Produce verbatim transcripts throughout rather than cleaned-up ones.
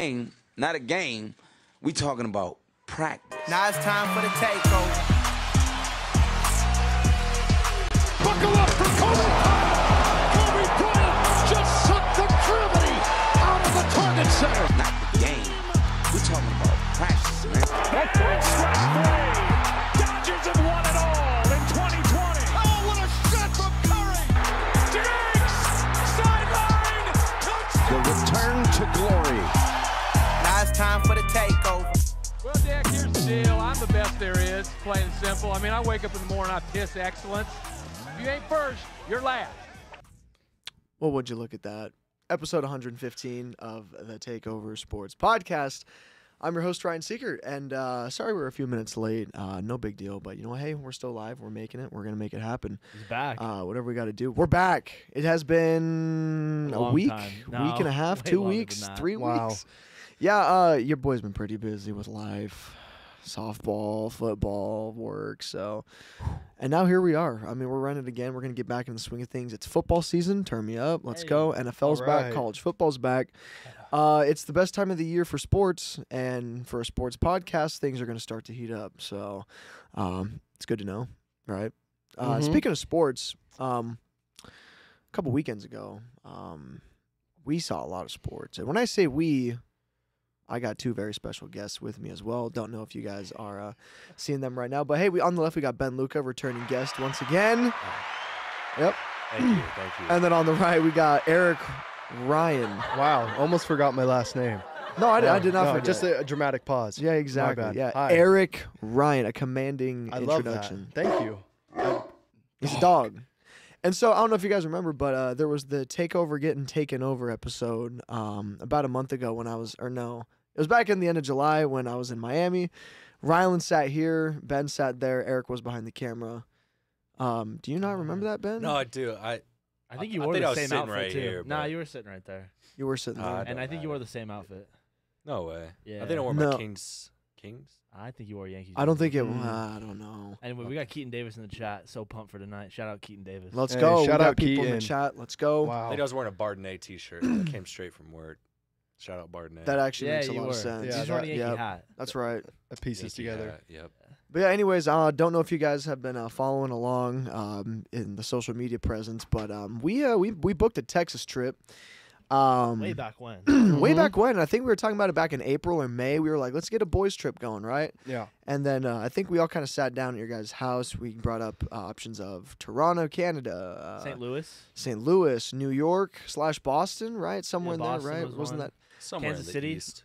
game, not a game. We talking about practice. Now it's time for the takeover. Buckle up for Kobe Bryant. Kobe Bryant just sucked the gravity out of the Target Center. Not the game. We talking about practice, man. That third strike play. Dodgers have won it all in twenty twenty. Oh, what a shot from Curry. Diggs, sideline, touchdown. The return to glory. Now it's time for the takeover. Well, Dick, here's the deal. I'm the best there is, plain and simple. I mean, I wake up in the morning, I piss excellence. If you ain't first, you're last. Well, would you look at that? Episode one hundred fifteen of the Takeover Sports Podcast. I'm your host, Ryan Seekert, and uh, sorry we're a few minutes late. Uh, no big deal, but you know, hey, we're still alive. We're making it. We're going to make it happen. He's back. Uh, whatever we got to do. We're back. It has been A a, long week, time. week No, and a half, way two longer weeks, than that. three Wow. weeks. Yeah, uh, your boy's been pretty busy with life, softball, football, work. So, and now here we are. I mean, we're running again. We're gonna get back in the swing of things. It's football season. Turn me up. Let's Hey. go. N F L's All back. right. College football's back. Uh, it's the best time of the year for sports, and for a sports podcast, things are gonna start to heat up. So, um, it's good to know, right? Uh, Mhm. Speaking of sports, um, a couple weekends ago, um, we saw a lot of sports, and when I say we, I got two very special guests with me as well. Don't know if you guys are uh, seeing them right now, but hey, we on the left we got Ben Luca, returning guest once again. Yep. Thank you, thank you. And then on the right we got Eric Ryan. Wow, almost forgot my last name. No, I, did- I did not no, forget. just a, a dramatic pause. Yeah, exactly. bad. Yeah, Hi. Eric Ryan, a commanding I love introduction. that. Thank you. I- He's a dog. And so I don't know if you guys remember, but uh, there was the Takeover Getting Taken Over episode um, about a month ago when I was, or no, it was back in the end of July when I was in Miami. Rylan sat here, Ben sat there, Eric was behind the camera. Um, do you not remember that, Ben? No, I do. I I think you I wore think I the was same sitting outfit right too. here, Nah, but- you were sitting right there. You were sitting Uh, there. I And don't I think you wore matter. the same outfit. No way. Yeah. I think I wore No. my Kings. Kings? I think you wore Yankees. I don't think it. Mm. I don't know. Anyway, we got Keaton Davis in the chat. So pumped for tonight. Shout out Keaton Davis. Let's Hey, go. shout we got out people in the Keaton. chat. Let's go. I Wow. think I was wearing a Bardenay t-shirt that came straight from work. Shout out Bardenay. That actually yeah, makes a you lot were. of sense. You Yeah, just wearing a that- Yankee yep. hat. That's right. It pieces Yankee together. hat, Yep. But yeah, anyways, I uh, don't know if you guys have been uh, following along um, in the social media presence, but um, we uh, we we booked a Texas trip. Um, Way back when. way Mhm. back when. I think we were talking about it back in April or May. We were like, let's get a boys trip going, right? Yeah. And then uh, I think we all kind of sat down at your guys' house. We brought up uh, options of Toronto, Canada, uh, Saint Louis. Saint Louis, New York slash Boston, right? Somewhere Yeah, in Boston there, right? was Wasn't one. that Somewhere Kansas in the City? East.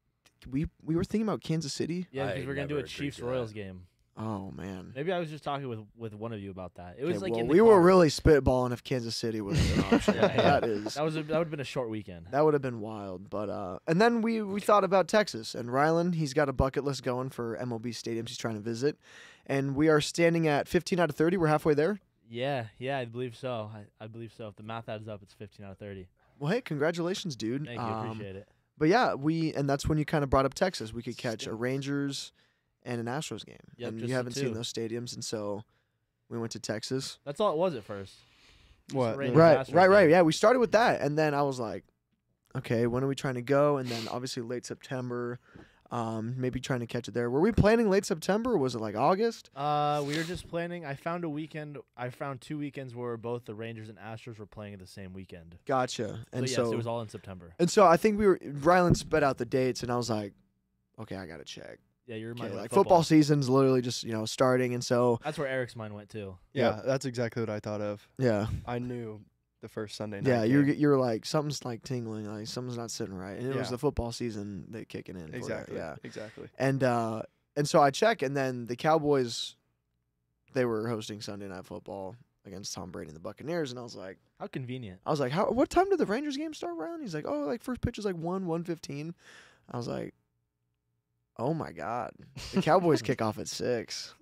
we we were thinking about Kansas City? Yeah, I because we're gonna do a never agreed Chiefs to Royals that. game. Oh man. Maybe I was just talking with with one of you about that. It was Okay, like well, in the we were car. really spitballing if Kansas City was an option. Yeah, yeah. That is That was a, that would have been a short weekend. that would have been wild. But uh, and then we we thought about Texas and Rylan. He's got a bucket list going for M L B stadiums he's trying to visit, and we are standing at fifteen out of thirty. We're halfway there. Yeah, yeah, I believe so. I, I believe so. If the math adds up, it's fifteen out of thirty. Well, hey, congratulations, dude. Thank you, Um, appreciate it. But yeah, we and that's when you kind of brought up Texas. We could catch a Rangers and an Astros game, Yep, and just you the haven't seen two. those stadiums, and so we went to Texas. That's all it was at first. Just What? Rangers Right, Astros right, right. game. Yeah, we started with that, and then I was like, okay, when are we trying to go? And then obviously late September, um, maybe trying to catch it there. Were we planning late September? Or was it like August? Uh, we were just planning. I found a weekend. I found two weekends where both the Rangers and Astros were playing at the same weekend. Gotcha. And so, so, yes, it was all in September. and so I think we were. Rylan sped out the dates, and I was like, okay, I gotta check. Yeah, you're Okay, reminded like football. football season's literally just you know starting, and so That's where Eric's mind went too. Yeah, that's exactly what I thought of. yeah, I knew the first Sunday night. yeah, you're game. you're like something's like tingling, like something's not sitting right, and it was Yeah. the football season that kicking in. for that, exactly. yeah. Exactly. And uh, and so I check, and then the Cowboys, they were hosting Sunday Night Football against Tom Brady and the Buccaneers, and I was like, How convenient. I was like, how? What time did the Rangers game start, Ryan? He's like, oh, like first pitch is like one, one fifteen. I was like, oh my god, the Cowboys kick off at six,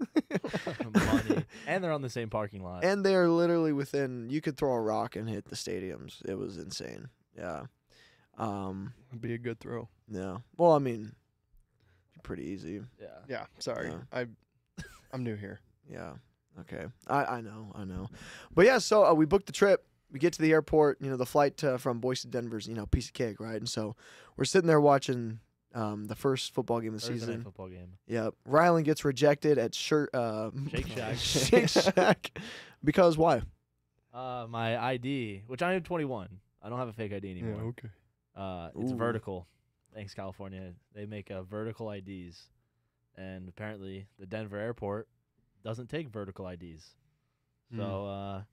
Money. And they're on the same parking lot. and they're literally within. You could throw a rock and hit the stadiums. It was insane. Yeah. Um. It'd be a good throw. Yeah. Well, I mean, pretty easy. yeah. Yeah. Sorry. Yeah. I, I'm new here. Yeah. Okay. I, I know. I know. But yeah, so uh, we booked the trip. we get to the airport. You know, the flight to, from Boise to Denver's, you know, piece of cake, right? And so we're sitting there watching um, the first football game of the Thursday season. night football game. Yep. Rylan gets rejected at shirt uh, Shake Shack. Shake Shack. Because why? Uh, my I D, which I am twenty-one. I don't have a fake I D anymore. Yeah, okay. Uh, it's Ooh. vertical. Thanks, California. They make uh, vertical I Ds, and apparently the Denver airport doesn't take vertical I Ds. So, uh,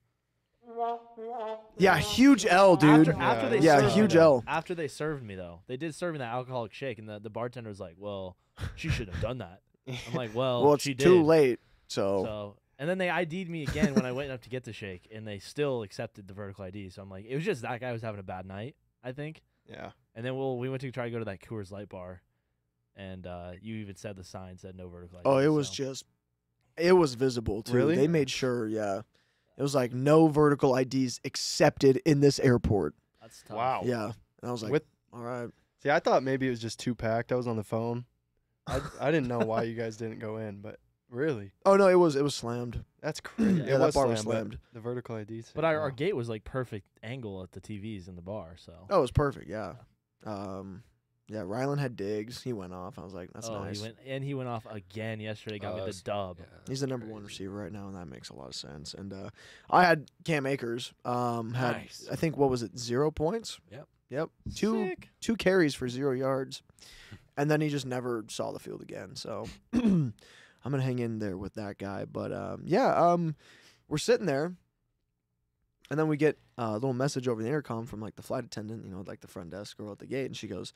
Yeah, huge L, dude. after, after they Yeah, served huge me, though- L. After they served me though, they did serve me that alcoholic shake, and the, the bartender was like, "Well, she shouldn't have done that." I'm like, "Well, Well, it's she too did." late. So, So, and then they I D'd me again when I went up to get the shake, and they still accepted the vertical I D. So I'm like, it was just that guy was having a bad night, I think. Yeah. And then we'll, we went to try to go to that Coors Light bar, and uh, you even said the sign said no vertical I D. oh, it was so. just, it was visible too. Really? They made sure. Yeah, it was like no vertical I Ds accepted in this airport. That's tough. Wow. Yeah, and I was like, With- all right. See, I thought maybe it was just too packed. I was on the phone. I I didn't know why you guys didn't go in, but really, Oh no, it was it was slammed. that's crazy. Yeah, It that was bar was slammed, but slammed. The vertical I Ds. But our, our gate was like perfect angle at the T Vs in the bar, so. Oh, it was perfect. Yeah. Um, yeah. Rylan had digs. He went off. I was like, that's oh, nice. he went and he went off again yesterday. Got Oh, me the that's- dub. yeah, He's the that's number one crazy. receiver right now, and that makes a lot of sense. And uh, I had Cam Akers. Um, had Nice. I think what was it, zero points? Yep. Yep. Two Sick. two carries for zero yards, and then he just never saw the field again. So I'm gonna hang in there with that guy. But um, yeah, um, we're sitting there, and then we get uh, a little message over the intercom from like the flight attendant, you know, like the front desk girl at the gate, and she goes,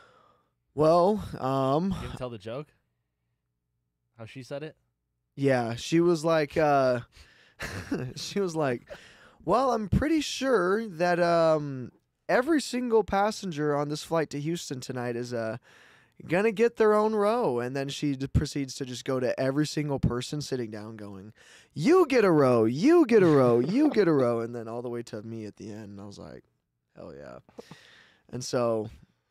"Well, um, You gonna tell the joke? How she said it? yeah," she was like, uh, she was like, "Well, I'm pretty sure that um." Every single passenger on this flight to Houston tonight is uh, gonna get their own row." And then she d- proceeds to just go to every single person sitting down going, "You get a row, you get a row, you get a row." And then all the way to me at the end. And I was like, hell yeah. And so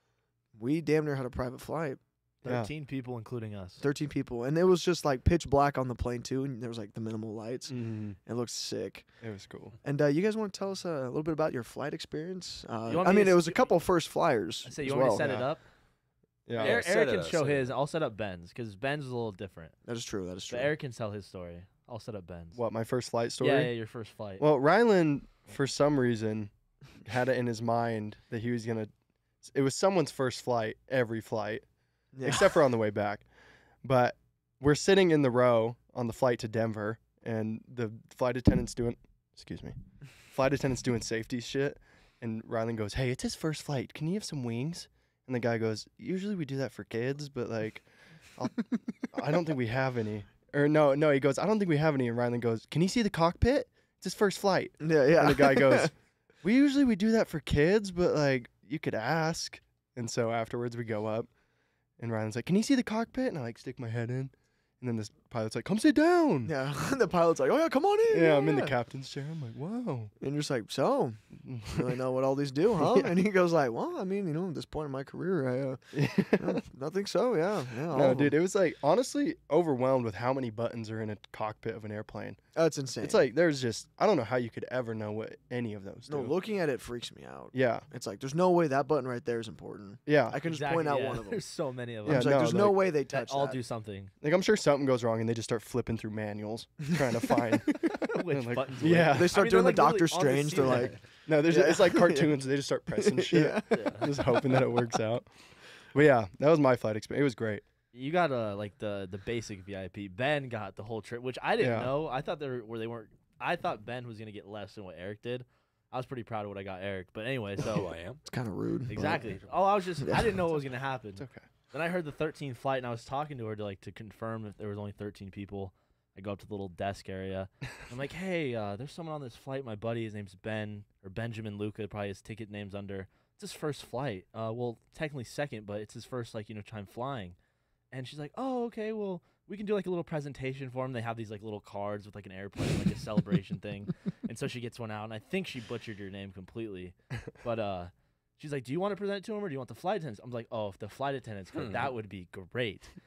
we damn near had a private flight. Yeah. Thirteen people, including us. thirteen people. And it was just like pitch black on the plane too. And there was like the minimal lights. Mm, It looked sick. it was cool. And uh, you guys want to tell us uh, a little bit about your flight experience? Uh, You want I me mean, to it s- was a couple first flyers. I say you as want me well. to set it yeah. up? Yeah. Yeah, Eric, set Eric it can up, show set it his. I'll set up Ben's because Ben's is a little different. That is true. That is true. But Eric can tell his story. I'll set up Ben's. What, my first flight story? Yeah, yeah, your first flight. Well, Rylan, for some reason, had it in his mind that he was gonna. It was someone's first flight every flight, Yeah. except for on the way back. But we're sitting in the row on the flight to Denver, and the flight attendant's doing. Excuse me. Flight attendant's doing safety shit, and Rylan goes, "Hey, it's his first flight. Can you have some wings?" And the guy goes, "Usually we do that for kids, but like, I'll, I don't think we have any." Or no, no, he goes, "I don't think we have any." And Rylan goes, "Can he see the cockpit? It's his first flight." Yeah, yeah. And the guy goes, "We usually we do that for kids, but like you could ask." And so afterwards we go up, and Ryan's like, "Can you see the cockpit?" And I like stick my head in, and then this pilot's like, "Come sit down." Yeah, the pilot's like, "Oh yeah, come on in." Yeah, I'm in the captain's chair. I'm like, "Wow." And you're just like, "So, really know what all these do, huh?" Yeah. And he goes like, "Well, I mean, you know, at this point in my career, I, uh, you know, nothing so, yeah, yeah." all No, of dude, them." it was like honestly overwhelmed with how many buttons are in a cockpit of an airplane. That's insane. It's like there's just I don't know how you could ever know what any of those no, do. looking at it freaks me out. Yeah, It's like there's no way that button right there is important. yeah. I can just Exactly, point out yeah. one of them. There's so many of I'm them. Yeah, just like, no, there's no like, way they that touch all that. do something. Like I'm sure something goes wrong and they just start flipping through manuals trying to find. Which like, buttons? yeah. which. They start I mean, doing they're, the like, Doctor literally on the Strange. They're ceiling. like, No, there's Yeah. it's like cartoons. They just start pressing shit. yeah. Yeah. Just hoping that it works out. But yeah, that was my flight experience. It was great. You got uh like the the basic V I P. Ben got the whole trip, which I didn't Yeah. know. I thought they were where they weren't. I thought Ben was gonna get less than what Eric did. I was pretty proud of what I got Eric. But anyway, Who so I am. It's kind of rude. but- exactly. Oh, I was just I didn't know what was gonna happen. It's okay. Then I heard the thirteenth flight, and I was talking to her to like to confirm if there was only thirteen people. I go up to the little desk area. I'm like, hey, uh, there's someone on this flight. My buddy, his name's Ben or Benjamin Luca. Probably his ticket name's under. It's his first flight. Uh, well, technically second, but it's his first like you know time flying. And she's like, oh, okay, well, we can do like a little presentation for him. They have these like little cards with like an airplane, like a celebration thing. And so she gets one out, and I think she butchered your name completely. But uh, she's like, do you want to present it to him, or do you want the flight attendants? I'm like, oh, if the flight attendants could, Hmm. that would be great.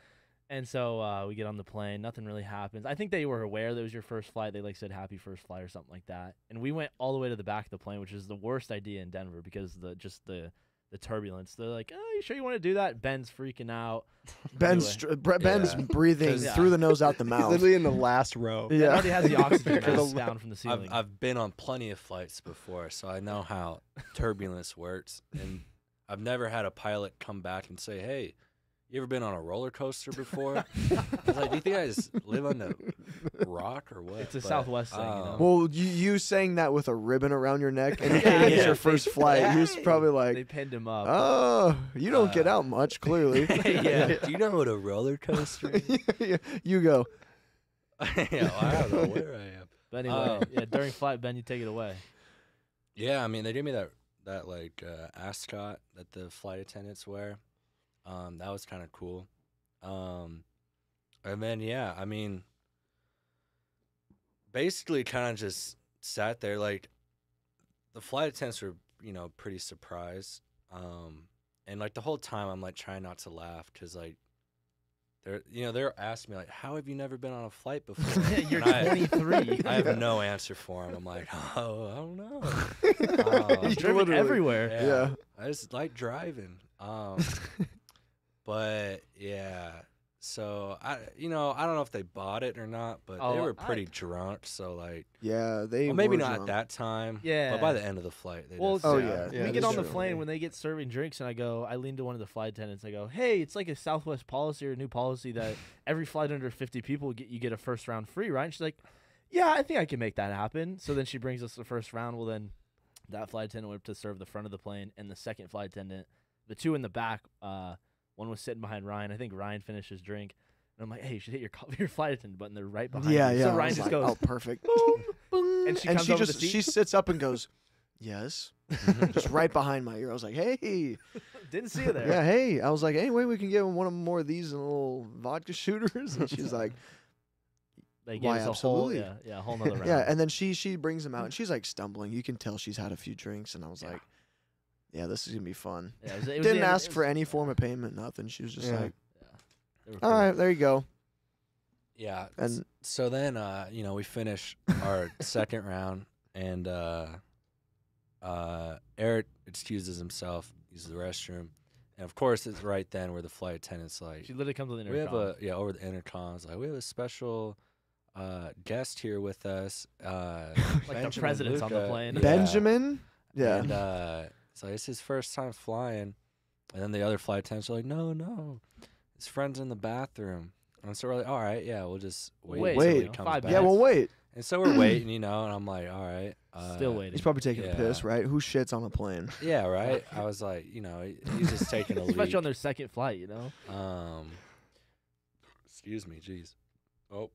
And so uh, we get on the plane. Nothing really happens. I think they were aware that it was your first flight. They like said happy first flight or something like that. And we went all the way to the back of the plane, which is the worst idea in Denver because the just the the turbulence. They're like, "Oh, you sure you want to do that?" Ben's freaking out. Ben's Anyway. str- Bre- Ben's Yeah. breathing Yeah. through the nose, out the He's mouth. literally in the last row. Ben Yeah. already has the oxygen For the mask lo- down from the I've ceiling. I've been on plenty of flights before, so I know how turbulence works, and I've never had a pilot come back and say, "Hey, you ever been on a roller coaster before?" I was like, "Do you think I just live on the rock or what?" It's a But, Southwest thing, you know? um, Well, you, you saying that with a ribbon around your neck, and Yeah, it's yeah. your first flight. He was probably they like, pinned him up. "Oh, you don't get Uh, out much, clearly." yeah. Do you know what a roller coaster is? You go. yeah, well, I don't know where I am. But anyway, um, yeah, during flight, Ben, you take it away. Yeah, I mean, they gave me that that like uh, ascot that the flight attendants wear. Um, that was kind of cool. Um, and then yeah, I mean, basically, kind of just sat there. Like, the flight attendants were, you know, pretty surprised. Um, and like the whole time, I'm like trying not to laugh because like. They're, you know, they're asking me like, "How have you never been on a flight before?" You're And I- twenty-three. I have no answer for him. I'm like, "Oh, I don't know." Um, You've driven Literally. everywhere. yeah, Yeah. I just like driving. Um, but yeah, so I, you know, I don't know if they bought it or not, but they Oh, were I- pretty drunk. So like, Yeah, they. well, maybe were not drunk. at that time. Yeah. but by the end of the flight, they Well, just, Oh, yeah. yeah. Yeah, we get that's on the true. plane when they get serving drinks, and I go, I lean to one of the flight attendants. I go, "Hey, it's like a Southwest policy or a new policy that every flight under fifty people get you get a first round free, right?" And she's like, "Yeah, I think I can make that happen." So then she brings us the first round. Well, then that flight attendant went up to serve the front of the plane, and the second flight attendant, the two in the back, uh, one was sitting behind Ryan. I think Ryan finished his drink. And I'm like, "Hey, you should hit your call- your flight attendant button." They're right behind Yeah, you. yeah. So I Ryan was just like, goes, "Oh, perfect." boom, boom, and she and comes she over just the seat. she sits up and goes, "Yes," just right behind my ear. I was like, "Hey, Didn't see you there. yeah, hey." I was like, "Anyway, we can get one of more of these and a little vodka shooters." And she's like, They gave Why, us a whole, absolutely. yeah, yeah, a whole nother round. "Yeah." And then she she brings them out, and she's like stumbling. You can tell she's had a few drinks, and I was Yeah. like, "Yeah, this is gonna be fun." Yeah, it was, it was Didn't the- ask it for was- any form of payment, nothing. She was just Yeah. like, They were "All cool. right, there you go." Yeah. s- And so then, uh, you know, we finish our second round, and uh, uh, Eric excuses himself, uses the restroom, and of course, it's right then where the flight attendant's like, She literally comes with an "We have intercom. a yeah over the intercom. It's like we have a special uh, guest here with us, uh, Like the Benjamin president's on the Luca." plane. Yeah. Benjamin, yeah, And uh, so it's his first time flying. And then the other flight attendants are like, "No, no, his friend's in the bathroom." And so we're like, "All right, yeah, we'll just wait, Wait, until he wait. comes Five back." yeah. Well, wait. And so we're waiting, you know, and I'm like, "All right." Uh, Still waiting. He's probably taking a piss, yeah. right? Who shits on a plane? Yeah, right. I was like, you know, he- he's just taking a Especially leak. on their second flight, you know? Um, excuse me, jeez. Oh,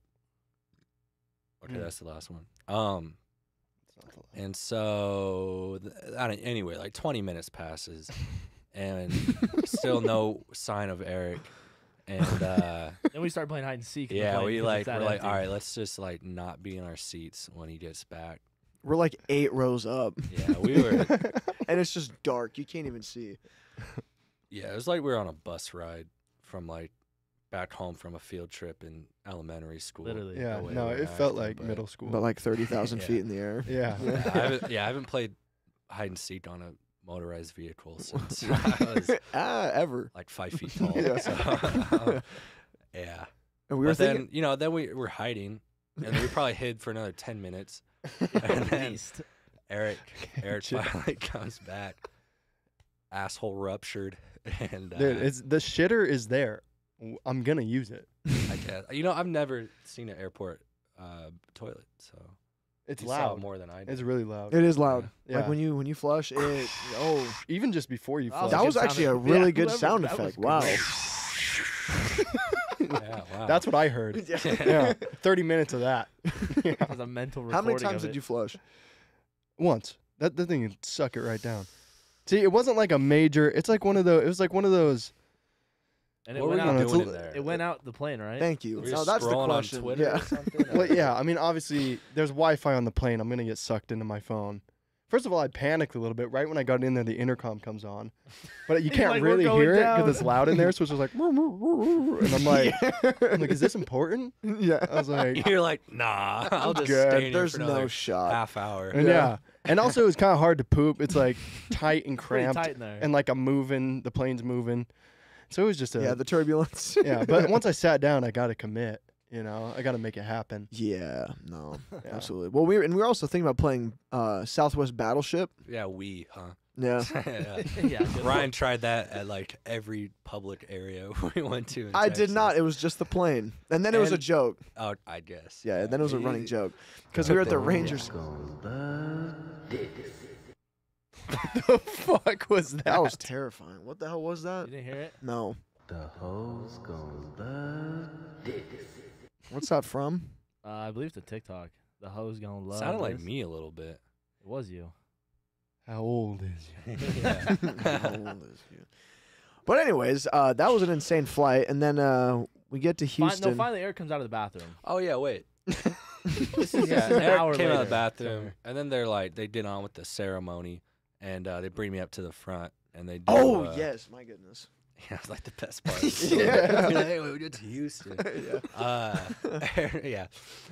okay, Mm. that's the last one. Um, and so th- I don't, anyway, like twenty minutes passes, and still no sign of Eric. And uh, Then we start playing hide and seek. in the yeah, plane we because like it's we're that like, empty. all right, let's just like not be in our seats when he gets back. We're like eight rows up, Yeah, we were. and it's just dark. You can't even see. Yeah, it was like we were on a bus ride from like back home from a field trip in elementary school. Literally. Yeah, the way no, we were it felt acting, like but- middle school. But like thirty thousand Yeah. feet in the air. yeah. Yeah, I haven't, yeah, I haven't played hide and seek on a motorized vehicle since I was ah, ever. like five feet tall. Yeah. So, yeah. And we were But then, thinking, you know, then we were hiding, and we probably hid for another ten minutes. And At then least. Eric, Eric Shit. finally comes back, asshole ruptured, and uh, Dude, it's the shitter is there. W- I'm gonna use it. I guess you know I've never seen an airport uh, toilet, so It's you saw loud. it more than I did. It's really loud. it is loud. Yeah. Like when you when you flush it. Oh, Even just before you Wow, flush. that good was sound actually a effect. really Yeah, good whoever- sound that was effect. great. Wow. yeah, wow. That's what I heard. Yeah. yeah, thirty minutes of that. Yeah. As a mental How many recording times of did it. you flush? Once. That the thing would suck it right down. See, it wasn't like a major. It's like one of those. It was like one of those. And it what were went you out. it's doing a- in there? It went out the plane, right? Thank you. Were you No, just that's the scrolling question. on Twitter Yeah. or something? Well, or- yeah. I mean, obviously, there's Wi-Fi on the plane. I'm gonna get sucked into my phone. First of all, I panicked a little bit. Right when I got in there, the intercom comes on. But you He's can't like, "We're really going hear it down." because it's loud in there. So it's just like, and I'm like, I'm like, is this important? Yeah. I was like, You're like, nah, I'll just good. stay in here There's for no another shot. half hour. and yeah. And also, it was kind of hard to poop. It's like tight and Pretty cramped. tight in there. And like I'm moving, the plane's moving. So it was just a, Yeah, the turbulence. yeah. But once I sat down, I got to commit. You know, I got to make it happen. Yeah, no, Yeah. absolutely. Well, we were, and we were also thinking about playing uh, Southwest Battleship. Yeah, we, huh? Yeah. yeah. Yeah, good Ryan tried that at like every public area we went to. in I did Texas. not. It was just the plane, and then it was a And- joke. Oh, I guess. Yeah, and then it was a running He- joke because we were at the Rangers. The fuck was that? That was terrifying. What the hell was that? You didn't hear it? No. What's that from? Uh, I believe it's a TikTok. The hoes gonna love. Sounded like this. me a little bit. It was you. How old is you? yeah. How old is you? But anyways, uh, that was an insane flight, and then uh, we get to Fin- Houston. no, finally, Eric comes out of the bathroom. Oh yeah, wait. This is, Yeah, this is an Eric hour came later. out of the bathroom, somewhere. and then they're like, they did on with the ceremony, and uh, they bring me up to the front, and they do. Oh uh, yes, my goodness. Yeah, it's like the best part. Yeah. Hey, we get to Houston. Yeah. Uh, yeah.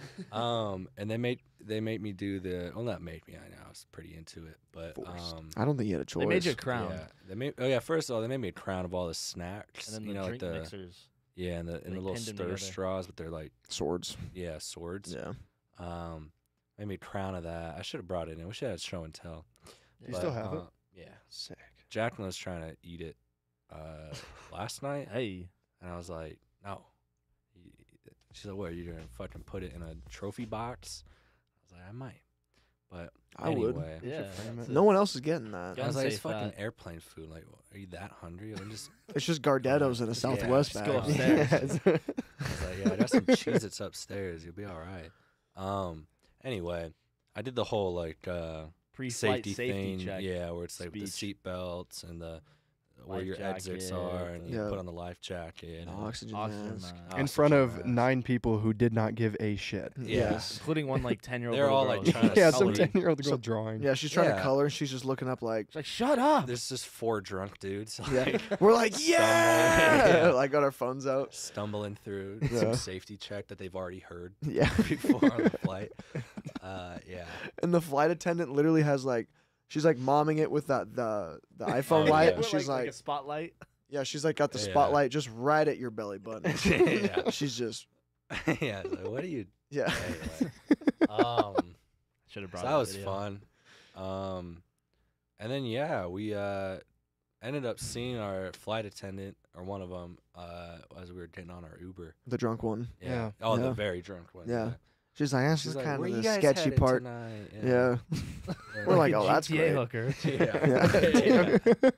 Um, and they made they made me do the. Well, not made me. I know I was pretty into it, but Forced. um, I don't think you had a choice. They made you a crown. yeah, they made. Oh yeah, first of all, they made me a crown of all the snacks. And then you the know, drink like the mixers. yeah, and the and They the little pinned 'em stir together. straws, but they're like Swords. yeah swords. Yeah. Um, made me a crown of that. I should have brought it in. We should have had show and tell. You still have it? uh, Yeah. Sick. Jacqueline was trying to eat it uh, last night, Hey. and I was like, no. She's like, what are you doing? Fucking put it in a trophy box? I was like, I might. But I would. anyway, Yeah. that's No it. one else is getting that. I was like, it's Unsafe fucking fat. airplane food. Like, are you that hungry? I'm just. It's just Gardettos in a Yeah, Southwest just bag. go upstairs. Yeah. I was like, yeah, I got some Cheez-Its upstairs. You'll be all right. Um. Anyway, I did the whole like uh, Pre-flight safety, safety thing. check. Yeah, where it's like with the speech. seat belts and the where Life your exits jacket, are, and you Yeah. put on the life jacket. and- Oxygen Oxygen mask. mask. In front oxygen of mask. nine people who did not give a shit. Yeah. Yes. Including one like ten year old. They're all, like, trying to Yeah, Coloring. some ten-year-old girl So- drawing. Yeah, she's trying to Yeah. color, and she's just looking up like, She's like, shut up. There's just four drunk dudes. yeah. Like, We're like, yeah, Yeah. like got our phones out. stumbling through Yeah. some safety check that they've already heard Yeah. before on the flight. Uh, yeah. And the flight attendant literally has like, she's like momming it with that the the iPhone Oh, light, yeah. and With, she's like, like, a spotlight. yeah, she's like got the Yeah. spotlight just right at your belly button. Yeah. She's just, yeah. It's like, what are you? yeah. Anyway. Um. Should have So brought that was video. fun. Um, and then yeah, we uh ended up seeing our flight attendant or one of them uh as we were getting on our Uber. The drunk one. Yeah. Yeah. Oh, Yeah. the very drunk one. Yeah. She's like, that's She's just like, kind "Where of you the guys sketchy headed part. tonight?" Yeah. Yeah. We're like, a oh, that's G T A great. hooker. Yeah.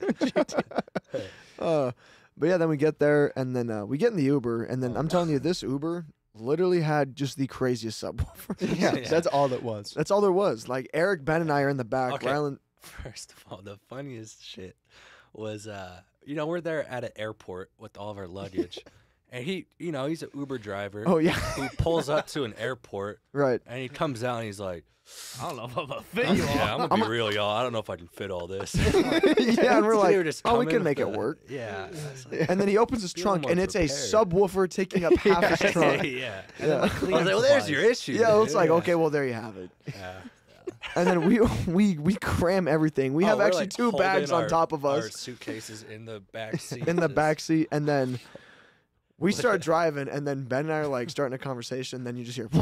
Yeah. uh, but yeah, then we get there, and then uh, we get in the Uber, and then Oh, I'm telling you, this Uber literally had just the craziest subwoofer. Yeah, Yeah. that's all that was. That's all there was. Like Eric, Ben, and I are in the back. Okay. Rylan, First of all, the funniest shit was, uh, you know, we're there at an airport with all of our luggage, and he, you know, he's an Uber driver. oh yeah, He pulls up to an airport, right. and he comes out, and he's like, I don't know if I'm gonna fit you all. "Yeah, I'm gonna be real, y'all. I don't know if I can fit all this." Yeah, and we're They like, were just oh, we coming can with make it the- work. Yeah. it's like- And then he opens his Feel trunk, more and it's a prepared. subwoofer taking up half his trunk. yeah. Yeah. I was like, well, there's your issue. Yeah, it's dude. like, Yeah. okay, well, there you have it. Yeah. And then we we we cram everything. We Oh, have we're, actually like, two bags holding on our- top of Our us suitcases in the back seat. in the just- back seat, and then we start driving, and then Ben and I are like starting a conversation. And then you just hear,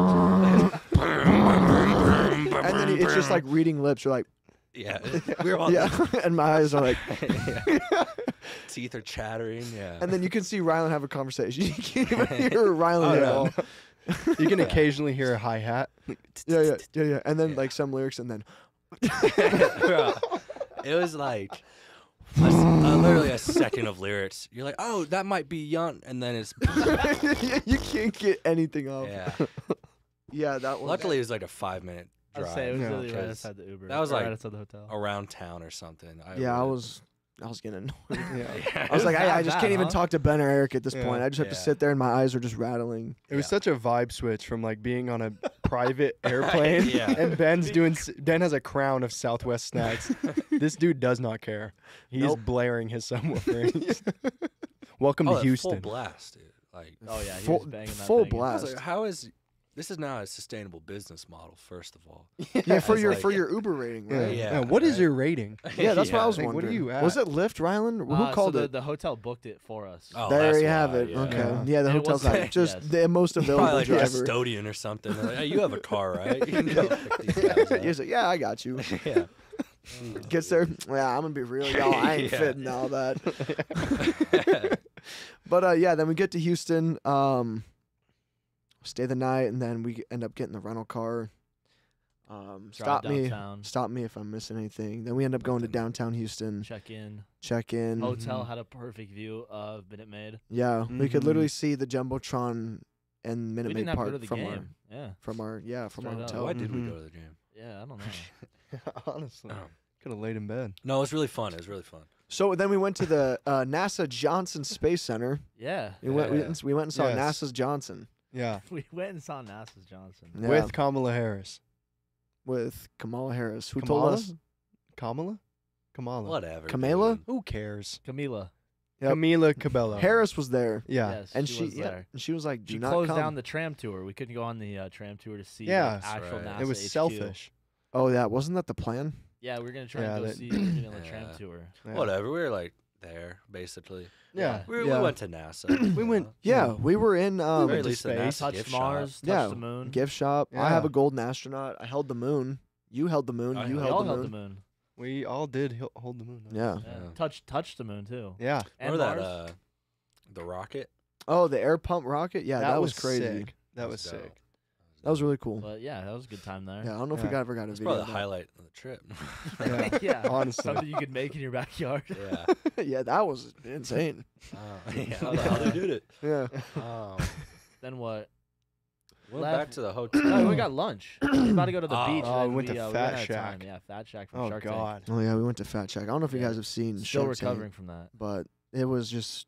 and then it's just like reading lips. You're like, Yeah. We're all yeah, and my eyes are like, yeah. Teeth are chattering. Yeah. and then you can see Rylan have a conversation. You can't even hear Rylan Oh, at no. all. You can Yeah. occasionally hear a hi hat. Yeah, yeah, yeah, yeah. And then Yeah. like some lyrics, and then Bro, it was like a s- uh, literally a second of lyrics. You're like, oh, that might be young, and then it's you can't get anything off. yeah. Yeah, that one. Luckily, it was like a five minute I'd drive say it was Yeah. really right because outside the Uber. that was or like right outside the hotel. around town or something. I Yeah, I would've- was. I was getting annoyed. Yeah. I was like, I, I Not just bad, can't even huh? talk to Ben or Eric at this Yeah. point. I just have to Yeah. sit there and my eyes are just rattling. It was Yeah. such a vibe switch from like being on a private airplane, Yeah. and Ben's doing. s- Ben has a crown of Southwest snacks. This dude does not care. He's Nope. blaring his subwoofers. Welcome Oh, to that's Houston. full blast, dude. Like, Oh yeah, he Full- was banging that full thing. I was blast. like, how is this is now a sustainable business model? First of all, Yeah, for It's your like- for your Uber rating, Yeah. right? Yeah, What is right. your rating? Yeah, that's what I was Like, what are wondering. you Was at? it Lyft, Rylan? Who Uh, called so the, it? the hotel booked it for us. Oh, there that's you have why, it. yeah. Okay. Yeah. Yeah, the And it hotel's wasn't- like just yes. the most available Probably like a driver. custodian or something. They're like, hey, you have a car, right? You can go pick these guys up. He's like, yeah, I got you. Yeah. Gets there. Yeah, I'm gonna be real, y'all. I ain't Yeah. fitting all that. But uh, yeah, then we get to Houston, um, stay the night, and then we end up getting the rental car. Um, Drive stop me, downtown. stop me if I'm missing anything. Then we end up going to downtown Houston, Check in. check in. Hotel had a perfect view of Minute Maid. Yeah, we could Mhm. literally see the jumbotron and Minute We Maid didn't have to Park go to the from our game. Yeah. from our yeah from our Straight up. hotel. Why did we Mhm. go to the game? Yeah, I don't know. Honestly, Oh. could have laid in bed. No, it was really fun. It was really fun. So then we went to the uh, NASA Johnson Space Center. Yeah. We went we, Yeah. went- we went and saw Yes. NASA's Johnson. Yeah, We went and saw NASA's Johnson. Yeah, with Kamala Harris. with Kamala Harris, who Kamala? told us Kamala? Kamala. Whatever. Camila? dude. Who cares? Camila. Yep. Camila Cabello. Harris was there. Yeah. Yes, And she, she, was yeah, there. and she was like, "Do She not closed come." down the tram tour. We couldn't go on the uh, tram tour to see Yeah. the That's actual right. NASA It was H Q. selfish. Oh yeah, wasn't that the plan? Yeah, we were gonna try Yeah, and go that- see you know, the tram Yeah. tour. Yeah. Whatever. We were like there, basically. Yeah. We, Yeah. we went to NASA. We went- Yeah, Yeah. we were in um, Very went to least the space. NASA Touched gift shop. Mars, touched Yeah. the moon. gift shop. I have Yeah. a golden astronaut. I held the moon. You held the moon. I you held- we held all the held moon. the moon. We all did hil- hold the moon. though. Yeah. Yeah. Yeah. Touched touched the moon too. Yeah. And Remember that Mars. uh, the rocket? Oh, the air pump rocket. Yeah, that, was, crazy. Sick. That was dope. sick. That was really cool. But yeah, that was a good time there. Yeah, I don't know if we Yeah. got ever got a It's video. probably the of that. highlight of the trip. Yeah. yeah. Honestly. Something you could make in your backyard. yeah. yeah, that was insane. Uh, yeah. How the hell they did it? Yeah. Um, Then what? went Left- back to the hotel. Oh, we got lunch. we were about to go to the Oh. beach. Oh, and we went we, to uh, we Fat ran out of time. Shack. Yeah, Fat Shack from Oh Shark Tank. God. Oh yeah, we went to Fat Shack. I don't know if you Yeah. guys have seen Still Shark Tank, recovering from that. but it was just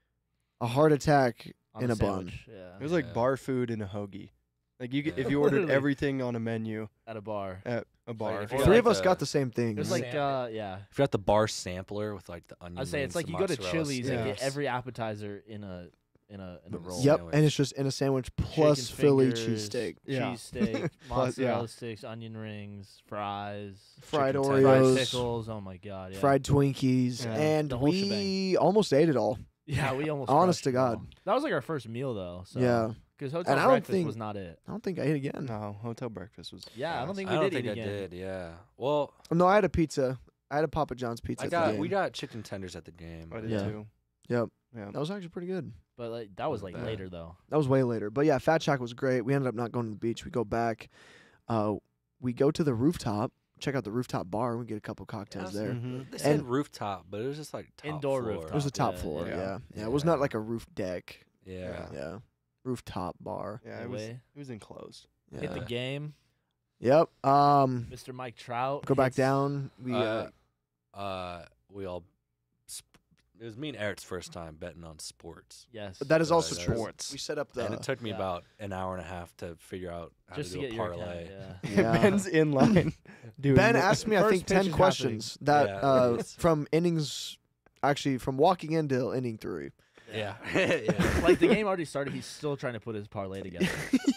a heart attack On in the a bun. sandwich, Yeah. It was like Yeah. bar food and a hoagie. Like you, could, Yeah. if you ordered Literally. everything on a menu At a bar. at a bar. if you Three got, of like, us the- got the same thing. It was right? like, uh, yeah. If you got the bar sampler with like the onion I'd say it's rings, like the you go to mozzarella Chili's Yeah. and get sticks. every appetizer in a in a in a With a roll. Yep, sandwich. and it's just in a sandwich plus Chicken Philly fingers, cheesesteak, Yeah. cheesesteak, Plus- yeah. mozzarella sticks, onion rings, fries, fried Chicken fried Oreos, pickles. Oh my god, yeah. fried Twinkies, Yeah. and The whole we shebang. almost ate it all. Yeah, we almost. Honest crushed to them all. God. That was like our first meal though. So, Yeah, because hotel And I don't breakfast think- was not it. I don't think I ate again. No, hotel breakfast was. Yeah, I don't think I we don't did think eat I again. did. Yeah. Well, No, I had a pizza. I had a Papa John's pizza. I at the got game. we got chicken tenders at the game. I did Yeah. too. Yep, Yeah. that was actually pretty good. But like that was like bad. later though. That was way later. But yeah, Fat Shack was great. We ended up not going to the beach. We go back. Uh, we go to the rooftop, check out the rooftop bar. We get a couple cocktails Yeah, there. Mhm. They said And- rooftop, but it was just like top Indoor floor. rooftop. It was the top yeah, floor. Yeah. yeah. yeah, It was not Yeah. like a roof deck. Yeah. Yeah, rooftop bar. Yeah, No it was. way. It was enclosed. Yeah. Hit the game. Yep. Um, Mister Mike Trout. go back hits- down. We uh, Uh, uh, we all. Sp- it was me and Eric's first time betting on sports, Yes. but that is Uh, also that true. is- We set up the. and it took me yeah. about an hour and a half to figure out how just to to do get a your account. parlay. Yeah. Yeah. Ben's in line. Doing Ben it. asked me, I First think, pitch ten is happening. questions that Yeah, uh, it's- from innings, actually from walking into inning three. Yeah, yeah. Like the game already started. He's still trying to put his parlay together.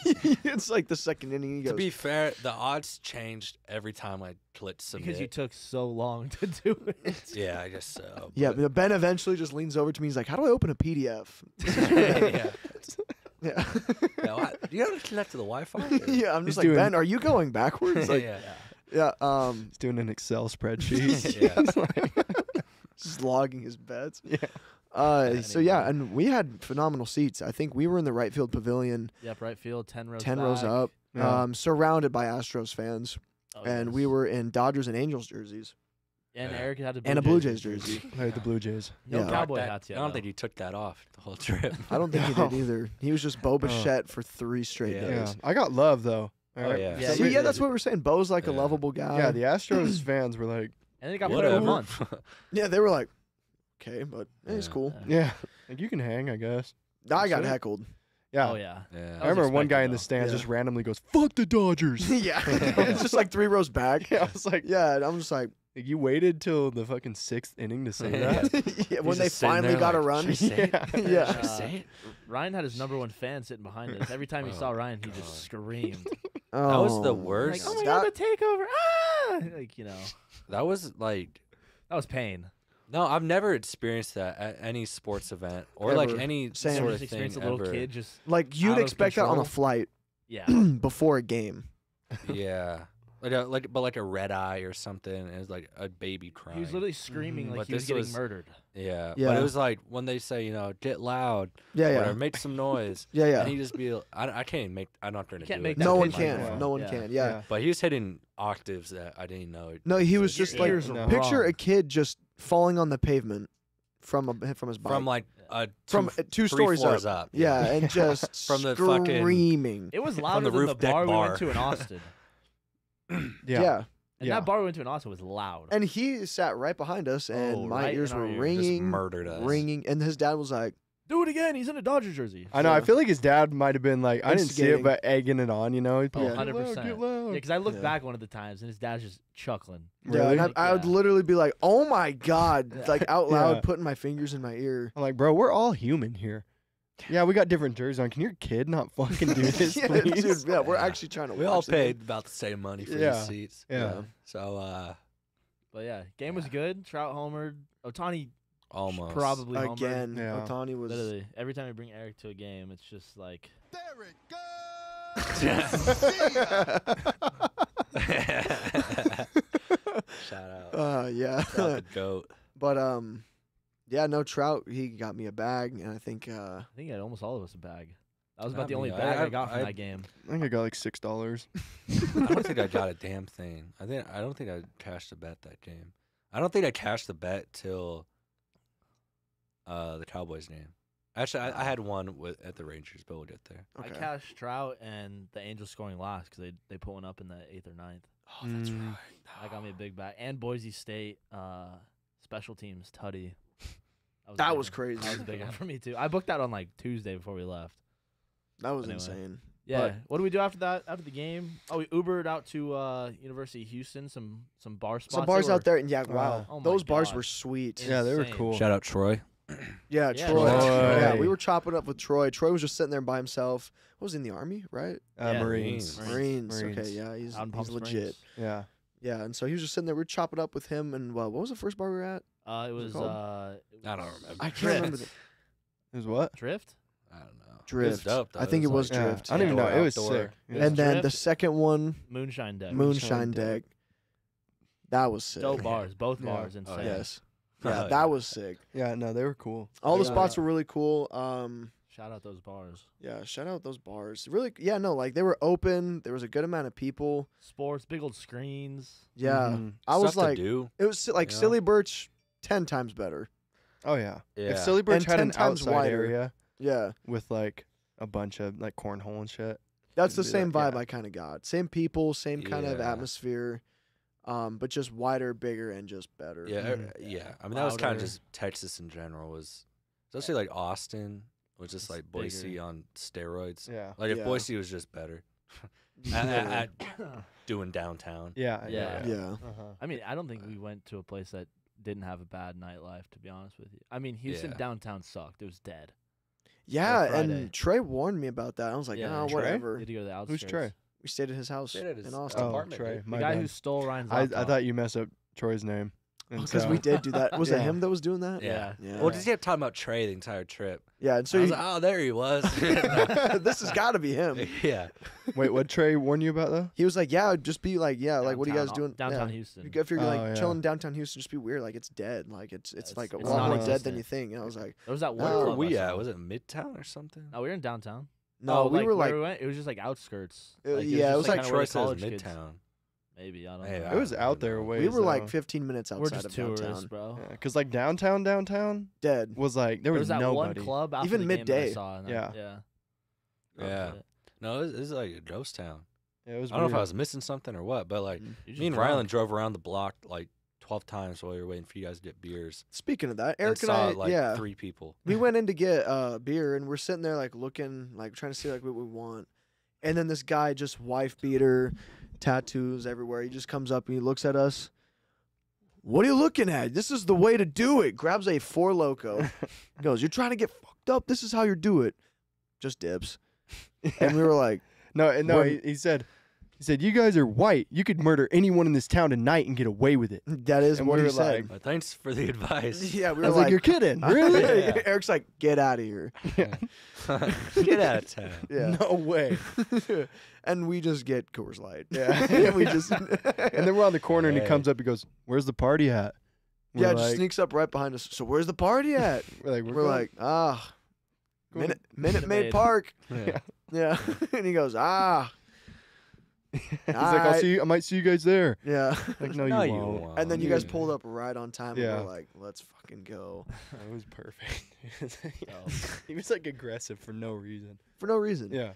It's like the second inning. He To goes, be fair, the odds changed every time I clicked submit. because you took so long to do it. yeah, I guess so. yeah, but- but Ben eventually just leans over to me. He's like, "How do I open a P D F?" yeah. Yeah, Yeah, what? Do you have to connect to the Wi-Fi? yeah. I'm He's just like, doing- Ben, are you going backwards? Like, yeah. yeah. Um, He's doing an Excel spreadsheet. Yeah. just logging his bets. Yeah. Uh, so yeah, and we had phenomenal seats. I think we were in the right field pavilion, Yep, right field, ten rows. ten rows back. up, Yeah. um, surrounded by Astros fans, Oh, and yes. we were in Dodgers and Angels jerseys And Yeah. Eric had a Blue and a Blue Jays Jays jersey. I had the Blue Jays. No Yeah. cowboy That- hats yet. I don't though. think he took that off the whole trip. I don't think he No. did either. He was just Bo Bichette for three straight Yeah. Yeah. days. I got love though. Oh, Alright. yeah. Yeah, See, you yeah, did. that's what we're saying. Bo's like a Yeah. lovable guy. Yeah, the Astros fans were like, And they got put out a Whatever. month. yeah, they were like, okay, but eh, he's Yeah. cool. Yeah, like you can hang, I guess. I got Shit. heckled. Yeah. Oh yeah. Yeah. I was remember one guy expected, in the though. stands Yeah. just randomly goes, "Fuck the Dodgers." yeah, it's just like three rows back. Yeah, I was like, Yeah, and I'm just like, like, you waited till the fucking sixth inning to say that? yeah, when He's they just sitting finally there got a like, run. "Should I say it? Yeah. Yeah. Should I say it?" Ryan had his number one fan sitting behind us. Every time he Oh, saw Ryan, he God. just screamed. That was the Oh, Like, worst. oh my that- god, the takeover! Ah! Like you know, That was like that was pain. no, I've never experienced that at any sports event or like Ever. any Same. sort Just of experience thing a little ever. kid just Like you'd out of expect that on a control. flight yeah. before a game. Yeah, like a, like but like a red eye or something. It was like a baby crying. He was literally screaming Mhm. like But he was this getting was- murdered. yeah, but Yeah. it was like when they say you know get loud, Yeah, or yeah, make some noise, yeah, yeah. and he just be I, I can't even make I'm not trying to You can't do make it. that No one pitch can. anymore. No one Yeah. can. Yeah. But he was hitting octaves that I didn't know. No, he was Your just like ears are picture wrong. a kid just falling on the pavement from a from his bike. from like uh, two, From, uh, two three stories floors up. up. Yeah, and just From the fucking- screaming. It was louder the than roof the deck bar we bar. went to in Austin. Yeah. Yeah. And Yeah. that bar we went to in Austin was loud. And he sat right behind us, and Oh, my right in ears our were ear. Just ringing, murdered us. ringing. And his dad was like, Do it again. He's in a Dodger jersey. I know. I Yeah. feel like his dad might have been like, I didn't see it, Instigating. but egging it on. You know, he'd be Oh, like, Yeah. hundred "Get loud, percent. get loud." Yeah, because I looked Yeah. back one of the times and his dad's just chuckling. yeah, Really? and I, Like, I would yeah. literally be like, "Oh my god!" like out loud, Yeah. putting my fingers in my ear. I'm like, bro, we're all human here. Yeah, we got different jerseys on. Can your kid not fucking do this, yeah, please? dude, yeah, we're Yeah. actually trying to. We all watch the game. paid about the same money for Yeah. these seats. Yeah. So uh But yeah, game was good. Trout homered. Otani almost probably homered. Again, Yeah. Otani was. Literally, every time we bring Eric to a game, it's just like Shout out. Uh, yeah. Shout out the goat. But um, yeah, no Trout. He got me a bag, and I think uh, I think he had almost all of us a bag. That was about Not the only me. I- bag I, I- got from I- that game. I think I got like six dollars. I don't think I got a damn thing. I think I don't think I cashed a bet that game. I don't think I cashed the bet till uh the Cowboys game. Actually, I, I had one with at the Rangers, but we'll get there. okay. I cashed Trout and the Angels scoring last because they they put one up in the eighth or ninth. Oh, that's Mm. right. That got me a big bag. And Boise State uh, special teams Tutty. a That big was one. crazy. That was a big one for me too. I booked that on like Tuesday before we left. That was Anyway. insane. Yeah. But- what do we do after that? After the game? Oh, we Ubered out to uh, University of Houston. Some some bar spots. Some They bars were- out there, and yeah, wow, Uh, Oh my those bars God. were sweet. Yeah. Yeah, they were Insane. cool. Shout out Troy. Yeah, Yeah, Troy. Troy. Yeah, we were chopping up with Troy. Troy was just sitting there by himself. What was he in the army, right? Uh, Yeah, Marines. Marines. Marines. Okay, Marines. yeah, he's, Out in Palm he's legit. Springs. Yeah. Yeah, and so he was just sitting there. We were chopping up with him, and well, what was the first bar we were at? Uh, it was. called? Uh, it I don't was remember. I can't Drift. remember. The, It was what? Drift. I don't know. It was Drift. dope, though. I think it was like Yeah, Drift. I don't even know. outdoor, It was outdoor. sick. It Yeah. and then the Drift. second one, Moonshine Deck. Moonshine Moonshine Deck. Deck. That was sick. Dope bars. Both Yeah. bars. Oh, Insane. yeah. Yes. Oh, Yeah, yeah. that was sick. Yeah, no, they were cool. All the Yeah. spots were really cool. Um, Shout out those bars. yeah, shout out those bars. Really, yeah, no, like they were open. There was a good amount of people. Sports. Big old screens. Yeah, Mhm. I was Stuff to like, do. it was like you know? Silly Birch, ten times better. Oh yeah. Yeah. If Silly Birch And had ten an times outside wider. area Yeah, with like a bunch of like cornhole and shit. that's the It'd be same like- vibe yeah. I kind of got. Same people, same kind of Yeah. atmosphere, um, but just wider, bigger, and just better. Yeah, Mhm. er- yeah. I mean, that was kind Louder. of just Texas in general. Was especially like Austin was just It's like Boise bigger. on steroids. Yeah. Like if Yeah. Boise was just better at, at, at doing downtown. Yeah. Yeah. yeah. Uh-huh. I mean, I don't think we went to a place that didn't have a bad nightlife. To be honest with you, I mean, Houston Yeah. downtown sucked. It was dead. Yeah, Friday. and Trey warned me about that. I was like, Yeah. oh, Trey? whatever. You had to go to the outskirts. Who's Trey? We stayed at his house Stayed at his, in uh, Austin. Oh, apartment, Trey. dude. The My guy bad. who stole Ryan's I, laptop. I thought you messed up Troy's name. And Because so- we did do that. Was it Yeah. him that was doing that? Yeah. Yeah. Well, just kept talking about Trey the entire trip. Yeah, and so I was he, like, oh, there he was. this has got to be him. yeah. Wait, what Trey warned you about though? He was like, yeah, just be like, yeah, like, what are you guys Downtown- doing? Downtown yeah. Houston. If you're like Oh, yeah. chilling downtown Houston, just be weird. Like it's dead. Like it's it's it's- like a it's lot more dead non-existent. than you think. And I was like, There was that one. Where Where were were club I we saw. at? Was it Midtown or something? No, we were in downtown. no, Oh, we like, were where like, we went, it was just like outskirts. Uh, Like, yeah, it just, was like kinda where Troy the says college kids- Midtown. Maybe I don't Hey, know. I It was don't out even there know. ways. we were like though. fifteen minutes We're outside just of tourists, downtown. bro. Yeah, cause like downtown, downtown Dead. was like there There was, was that nobody. one club after Even the game that I midday. saw, and I- Yeah. yeah. Yeah. No, it was, it was like a ghost town. Yeah, it was I don't know if I weird. was missing something or what, but like You just me and drunk. Rylan drove around the block like twelve times while we were waiting for you guys to get beers. Speaking of that, And Eric and, saw I, like yeah, three people. we went in to get uh, beer, and we're sitting there like looking, like trying to see like what we want. And then this guy, just wife beater, tattoos everywhere. He just comes up and he looks at us. What are you looking at? This is the way to do it. Grabs a Four Loko. Goes, you're trying to get fucked up. This is how you do it. Just dips. And we were like, No, and no, When- he, he said, he said, you guys are white. You could murder anyone in this town tonight and get away with it. that is And what we he were said. like- But thanks for the advice. Yeah, we I were was like, like, you're kidding, really? Yeah. Eric's like, get out of here. Get out of town. Yeah. No way. And we just get Coors Light. Yeah. and we just And then we're on the corner, and he Hey. comes up. He goes, "Where's the party at?" We're yeah, like, just sneaks up right behind us. So where's the party at? We're like, We're, going- like, ah, going- Minute, Minute Maid Maid. Park. Yeah. Yeah. And he goes, ah. He's like, "I'll Alright. see you. I might see you guys there." Yeah. Like, no, No, you you won't. won't. And then you guys Yeah. pulled up right on time. Yeah. And we're like, let's fucking go. It was perfect. He was like aggressive for no reason. For no reason. Yeah.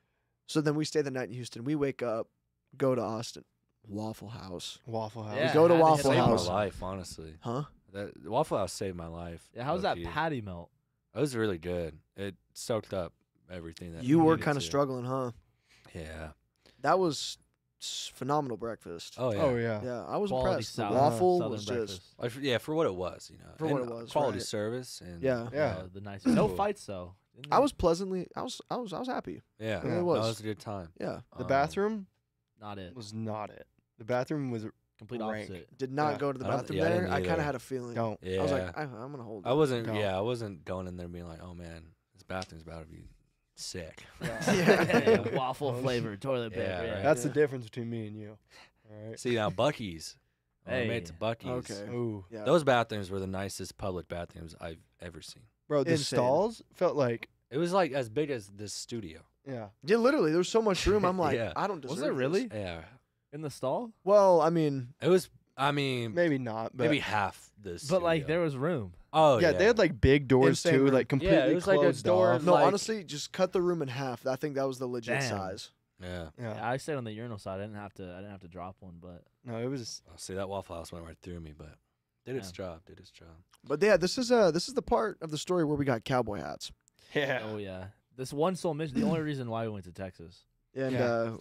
So then we stay the night in Houston. We wake up, go to Austin. Waffle House. Waffle House. Yeah, go to had hit Waffle the Saved House. my life, honestly. Huh? That Waffle House saved my life. Yeah, how's that low-key. patty melt? It was really good. It soaked up everything that You we were needed kind of to. struggling, huh? Yeah. That was s- phenomenal breakfast. Oh yeah. Oh yeah. Yeah, I was Quality impressed. The Southern- waffle Southern was breakfast. just Like, for- yeah, for what it was, you know. For what And it was, Quality right. service and Yeah. Yeah. Uh, the nice. No Cool. fights though. Didn't I they? was pleasantly I was I was I was happy. Yeah. It really That was. was a good time. Yeah. The Um, bathroom not it. was not it. The bathroom was Complete rank. opposite. Did not Yeah. go to the I don't- bathroom yeah, I there. didn't I, kind either. of had a feeling. don't. Yeah. I was like, I, I'm gonna hold. I it. wasn't. No. Yeah, I wasn't going in there being like, "Oh man, this bathroom's about to be sick." Yeah. Yeah, waffle flavored toilet paper. Yeah, Yeah, right. That's Yeah. the difference between me and you. All right. See now, Bucky's. When I made it to Hey. Bucky's. Okay. Ooh, Yeah. Those bathrooms were the nicest public bathrooms I've ever seen. bro, the Insane. stalls felt like It was like as big as this studio. yeah. Yeah, literally, there was so much room. I'm like, Yeah. I don't deserve Was there this. really Yeah. in the stall? Well, I mean, It was. I mean, Maybe not, but maybe half this. But like there was room. Oh yeah, yeah, they had like big doors Insane too, room. like completely it was like a closed door off. of no, like- honestly, just cut the room in half. I think that was the legit Damn. size. Yeah. Yeah. Yeah, I stayed on the urinal side. I didn't have to. I didn't have to drop one, but No, it was Oh, see, that Waffle House went right through me, but did its Yeah. job. Did its job. But yeah, this is uh this is the part of the story where we got cowboy hats. yeah. oh yeah, this one sole mission. The only reason why we went to Texas. And Yeah. uh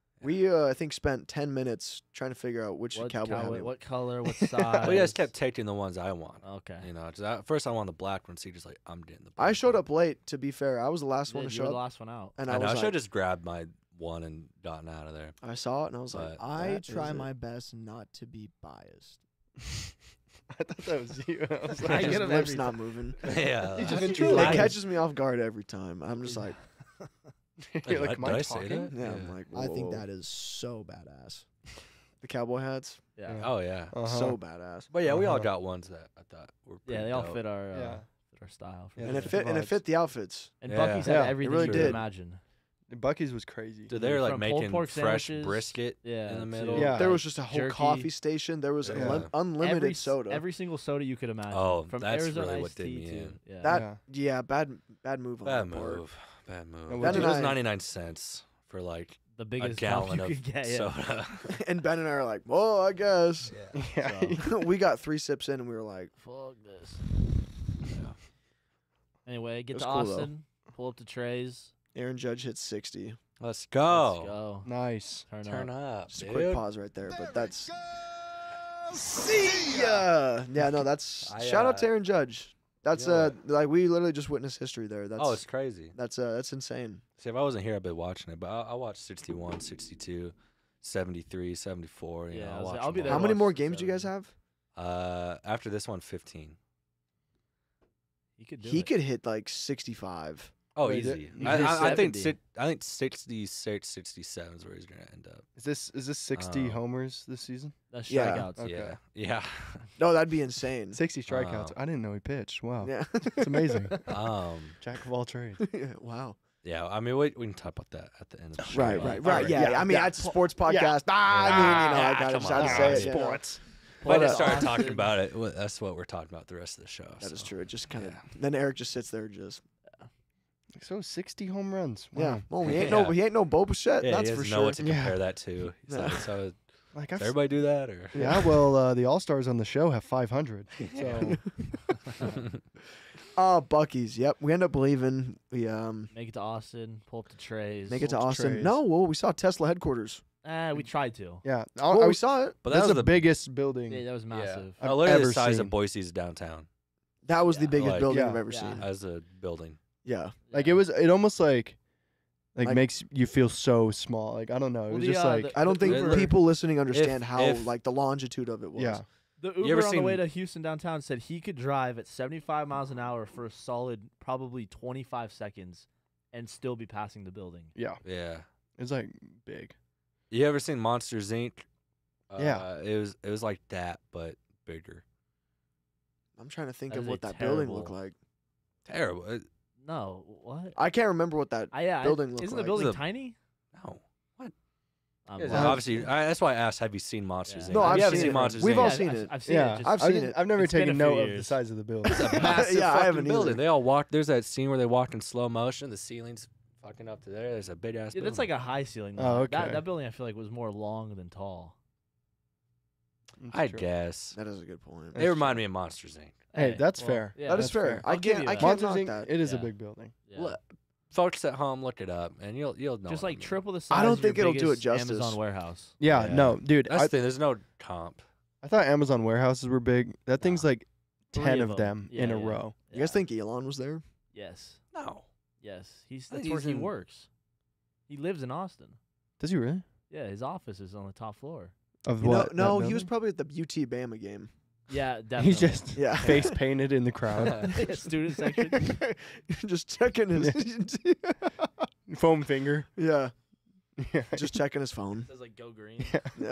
we uh, I think spent ten minutes trying to figure out which What cowboy hat cowboy- we what color? What size? Well, you guys kept taking the ones I want. Okay. You know, 'cause I, first I wanted the black one. So you just like, I'm getting the. I black showed one. up late, to be fair. I was the last one Did, to you show were the up. last one out. And I, I, know, I was should have like, just grabbed my one and gotten out of there. I saw it and I was like, But- I that try is it. my best not to be biased. I thought that was you. I was I like, just get 'em lips every not moving. yeah. You just it been lying. catches me off guard every time. I'm just like, You're like, Did am I I say talking? that? yeah, I'm like, I think whoa. that is so badass. the cowboy hats, Yeah. Yeah. Oh yeah. Uh-huh. so badass. But yeah, we all Uh-huh. got ones that I thought were. Yeah, pretty they all dope. fit our uh, Yeah. fit our style. For Yeah, And sure. it the fit and it vibes. fit the outfits. And Yeah. Bucky's had Yeah, it everything really you did. could imagine. Bucky's was crazy. Dude, they were like From pulled making pork fresh sandwiches, brisket Yeah. in the to, middle. Yeah. There like, was just a whole jerky. coffee station. There was Yeah. unlim- unlimited every, s- soda. Every single soda you could imagine. Oh, from that's Arizona really what iced did tea me to in. yeah. that Yeah. yeah, bad bad move on Bad my part. move. Bad move. And Ben It and was I- ninety-nine cents for like the a biggest cup gallon you of could get. Yeah. soda. And Ben and I are like, well, I guess. Yeah. So, we got three sips in and we were like, fuck this. Yeah. Anyway, get was to cool, though. Austin. Pull up to Trey's. Aaron Judge hit sixty. Let's Let's go. go. Nice. Turn, Turn up. up, Just a dude. quick pause right there, but that's. See ya! Yeah, no, that's I, shout out to uh, Aaron Judge. That's yeah. uh, like we literally just witnessed history there. That's Oh, it's crazy. that's uh, that's insane. See, if I wasn't here, I'd be watching it. But I, I watched sixty-one, sixty-two, seventy-three, seventy-four. You Yeah, know, I I was like, watch I'll be them there How all. many watch more the games do you guys seven. have? Uh, after this one, fifteen. You could do He it. could hit like sixty-five. Oh, Wait, is it- easy. you I, could I, I think seventy. si- I think sixty-six, sixty-seven is where he's gonna end up. Is this is this sixty Oh. homers this season? That's Yeah. strikeouts. Okay. Yeah, yeah. No, that'd be insane. Sixty strikeouts. Wow. I didn't know he pitched. Wow. Yeah, It's amazing. um, Jack of all trades. wow. yeah. I mean, we, we can talk about that at the end of the show. Right, but- right, right. Yeah, Yeah, I mean, yeah. that's a sports podcast. Yeah. Ah, I mean, you know, I Yeah, gotta come just had to on. say it. Yeah. you know. Sports. If I But, just uh, started talking about it, well, that's what we're talking about the rest of the show. That is so. true. It just kind of. Yeah. Then Eric just sits there, and just So sixty home runs. yeah. Wow. Well, he ain't no, Yeah. he ain't no Boba Fett. Yeah, that's he for doesn't know sure. what to Yeah. compare that to. He's Yeah. like, so Like, Does I've, everybody do that or? yeah, well, uh, the All Stars on the show have five hundred. So Oh, Bucky's. Yep. We end up leaving. We um Make it to Austin. Pull up to Trey's. make it to Pull up to Austin. Trey's. No, well, we saw Tesla headquarters. Eh, we tried to. yeah, I, Well, I we was, saw it. But that's that was the the biggest building. Yeah, that was massive. Yeah. I've Oh, look at ever the size seen. of Boise's downtown That was the Yeah. biggest Like- building Yeah. I've ever Yeah. seen. as a building. Yeah. Like it was, it almost like, like, Like- makes you feel so small. Like I don't know, it Well, was the, just uh, like the- I don't think Uber- people listening understand if- how if- like the longitude of it was. yeah. The You Uber ever on the way seen- to Houston downtown said he could drive at seventy-five miles an hour for a solid probably twenty-five seconds and still be passing the building. Yeah, Yeah. it's like big. You ever seen Monsters Incorporated? Uh, Yeah. It was it was like that, but bigger. I'm trying to think That of is a what that building looked terrible- like. Terrible. It- No, what? I can't remember what that I, yeah, I- building looked isn't like. the building It's a- tiny? no. I'm Yeah, lying. obviously, I, that's why I asked. Have you seen Monsters Yeah. Incorporated? No, If I've you haven't seen seen it. Monsters We've all Incorporated, seen I've, it. I've seen Yeah, it. Just, I've I seen didn't- it. I've never It's been a taken few note of the years. size of the building. It's a massive Yeah, I fucking haven't either. building. They all walked. There's that scene where they walked in slow motion. The ceiling's fucking up to there. There's a big ass. Yeah, that's like a high ceiling. Though. Oh, That okay. that building I feel like was more long than tall. That's I true. guess That is a good point. they remind me of Monsters Incorporated. Hey, that's well, fair. Yeah, that is that's fair. fair. I I'll give can't. you I that. can't Monsters knock Inc. that. It is a Yeah. big building. Yeah. Look, folks at home, look it up, and you'll you'll know. Just what I like mean. triple the size. I don't of your think it'll do it biggest justice. Amazon warehouse. Yeah, Yeah. no, dude. That's I, the thing. There's no comp. I thought Amazon warehouses were big. That thing's like Three ten of of them. them in Yeah, a yeah. row. You guys Yeah. think Elon was there? Yes. No. Yes. He's I that's think where he's he in- works. He lives in Austin. Does he really? Yeah, his office is on the top floor. Of You know, what? no, that he was building? probably at the U T Bama game. Yeah, definitely. He's just Yeah. face painted in the crowd. Yeah, student section. Just checking his. Foam finger. yeah. Yeah. Just checking his phone. Says like go green. Yeah.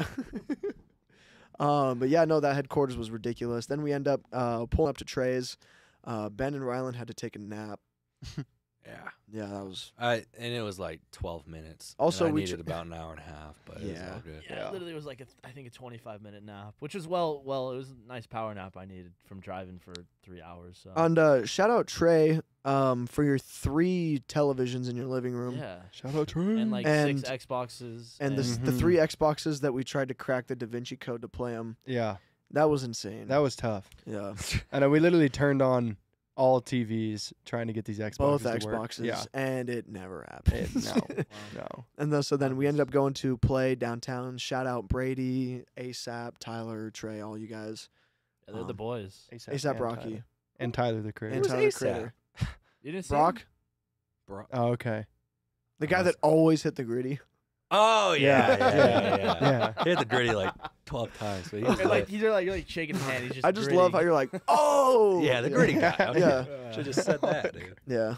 um, but yeah, no, that headquarters was ridiculous. Then we end up uh, pulling up to Trey's. Uh, Ben and Rylan had to take a nap. Yeah. Yeah, that was. I and it was like twelve minutes. Also, and I we needed tr- about an hour and a half, but it was Yeah. all good. Yeah, Yeah. it literally was like a th- I think a twenty-five minute nap, which was well, well, it was a nice power nap I needed from driving for three hours. So And uh, shout out Trey um, for your three televisions in your living room. yeah, Shout out to and like And- six Xboxes And the, s the Mhm. three Xboxes that we tried to crack the Da Vinci Code to play them. Yeah, That was insane. that was tough. yeah. I know we literally turned on all T Vs trying to get these Xboxes. Both to work. Xboxes. Yeah. And it never happened. It, no, no. And then, so then we ended up going to play downtown. Shout out Brady, ASAP, Tyler, Trey, all you guys. Yeah, they're the Um, boys. ASAP, ASAP and Rocky Tyler. and Tyler the Creator. and Who's Tyler ASAP? Creator. You didn't see Brock, him? Bro. Oh, okay. the guy that always hit the gritty. Oh yeah, Yeah. yeah, yeah. yeah, Yeah. He hit the gritty like twelve times, but he was And, like lit. he's like you're like shaking his hand. He's just. I just love how gritting. you're like, oh! Yeah, the gritty guy. Yeah. Should have just said that, dude. Yeah.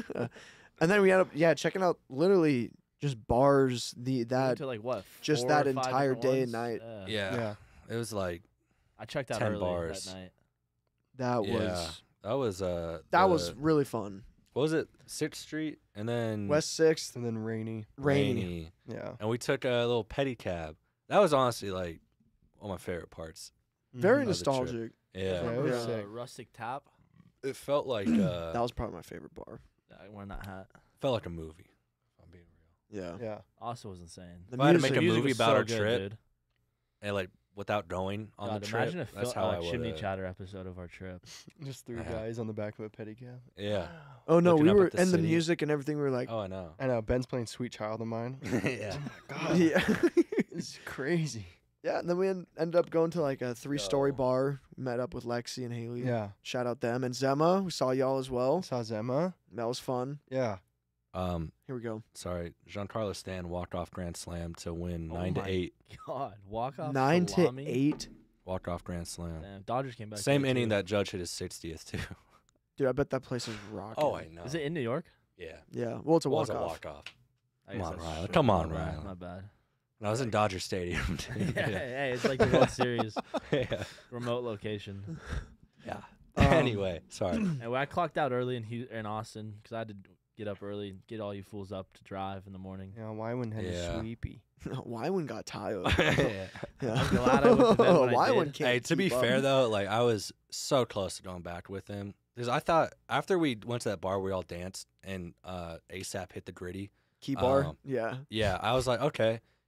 And then we end up, yeah, checking out literally just bars, the We went that to like what? just four that or five entire different day and ones? night. Yeah. Yeah. Yeah. It was like I checked out ten early bars. that night. that yeah. was That was uh that the- was really fun. what was it? Sixth Street and then West Sixth, And then rainy. rainy. Rainy. Yeah. And we took a little pedicab. That was honestly like one of my favorite parts. Very Of the trip. nostalgic. Yeah. Yeah, it was Yeah. sick. Uh, rustic tap. It felt like uh That was probably my favorite bar. I wearing that hat. felt like a movie. If I'm being real. Yeah. Yeah. Also was insane. The If I had to music, make a Music movie was about so our good, trip, dude. And like without going on God, the trip. imagine a That's fil- how uh, I would. chimney uh, chatter episode of our trip. Just three Yeah. guys on the back of a pedicab. Yeah. oh no, looking we up were at the and the city. music and everything. We were like, Oh, I know. I know. Ben's playing Sweet Child of Mine. yeah. yeah, It's crazy. yeah. And then we en- ended up going to like a three-story Yo. bar. We met up with Lexi and Haley. Yeah. Shout out them and Zema. We saw y'all as well. Saw Zemma. That was fun. Yeah. Um. Here we go. Sorry, Giancarlo Stan walked off Grand Slam to win Oh nine to my eight. God, walk off. Nine salami. to eight. Walked off Grand Slam. Damn, Dodgers came back. Same there, inning too. that Judge hit his sixtieth too. Dude, I bet that place is rocking. Oh, I know. Is it in New York? Yeah. Yeah. Well, it's a It was walk a off. walk off. I Come guess on, that's Ryan. true. Come on, My bad, Ryan. My bad. And I was in Dodger Stadium. dude. yeah, hey, it's like the World Series yeah. remote location. Yeah. Um, anyway, sorry. And when I clocked out early in Hu- in Austin because I had to d- get up early, get all you fools up to drive in the morning. Yeah. Why wouldn't had Yeah. a sweepy? Wyman got tired. yeah. Yeah. I'm glad I went to bed when I Wyman did. can't Hey, to be keep up. fair though, like I was so close to going back with him because I thought after we went to that bar, we all danced and uh, ASAP hit the gritty. key bar. um, yeah. Yeah, I was like, okay,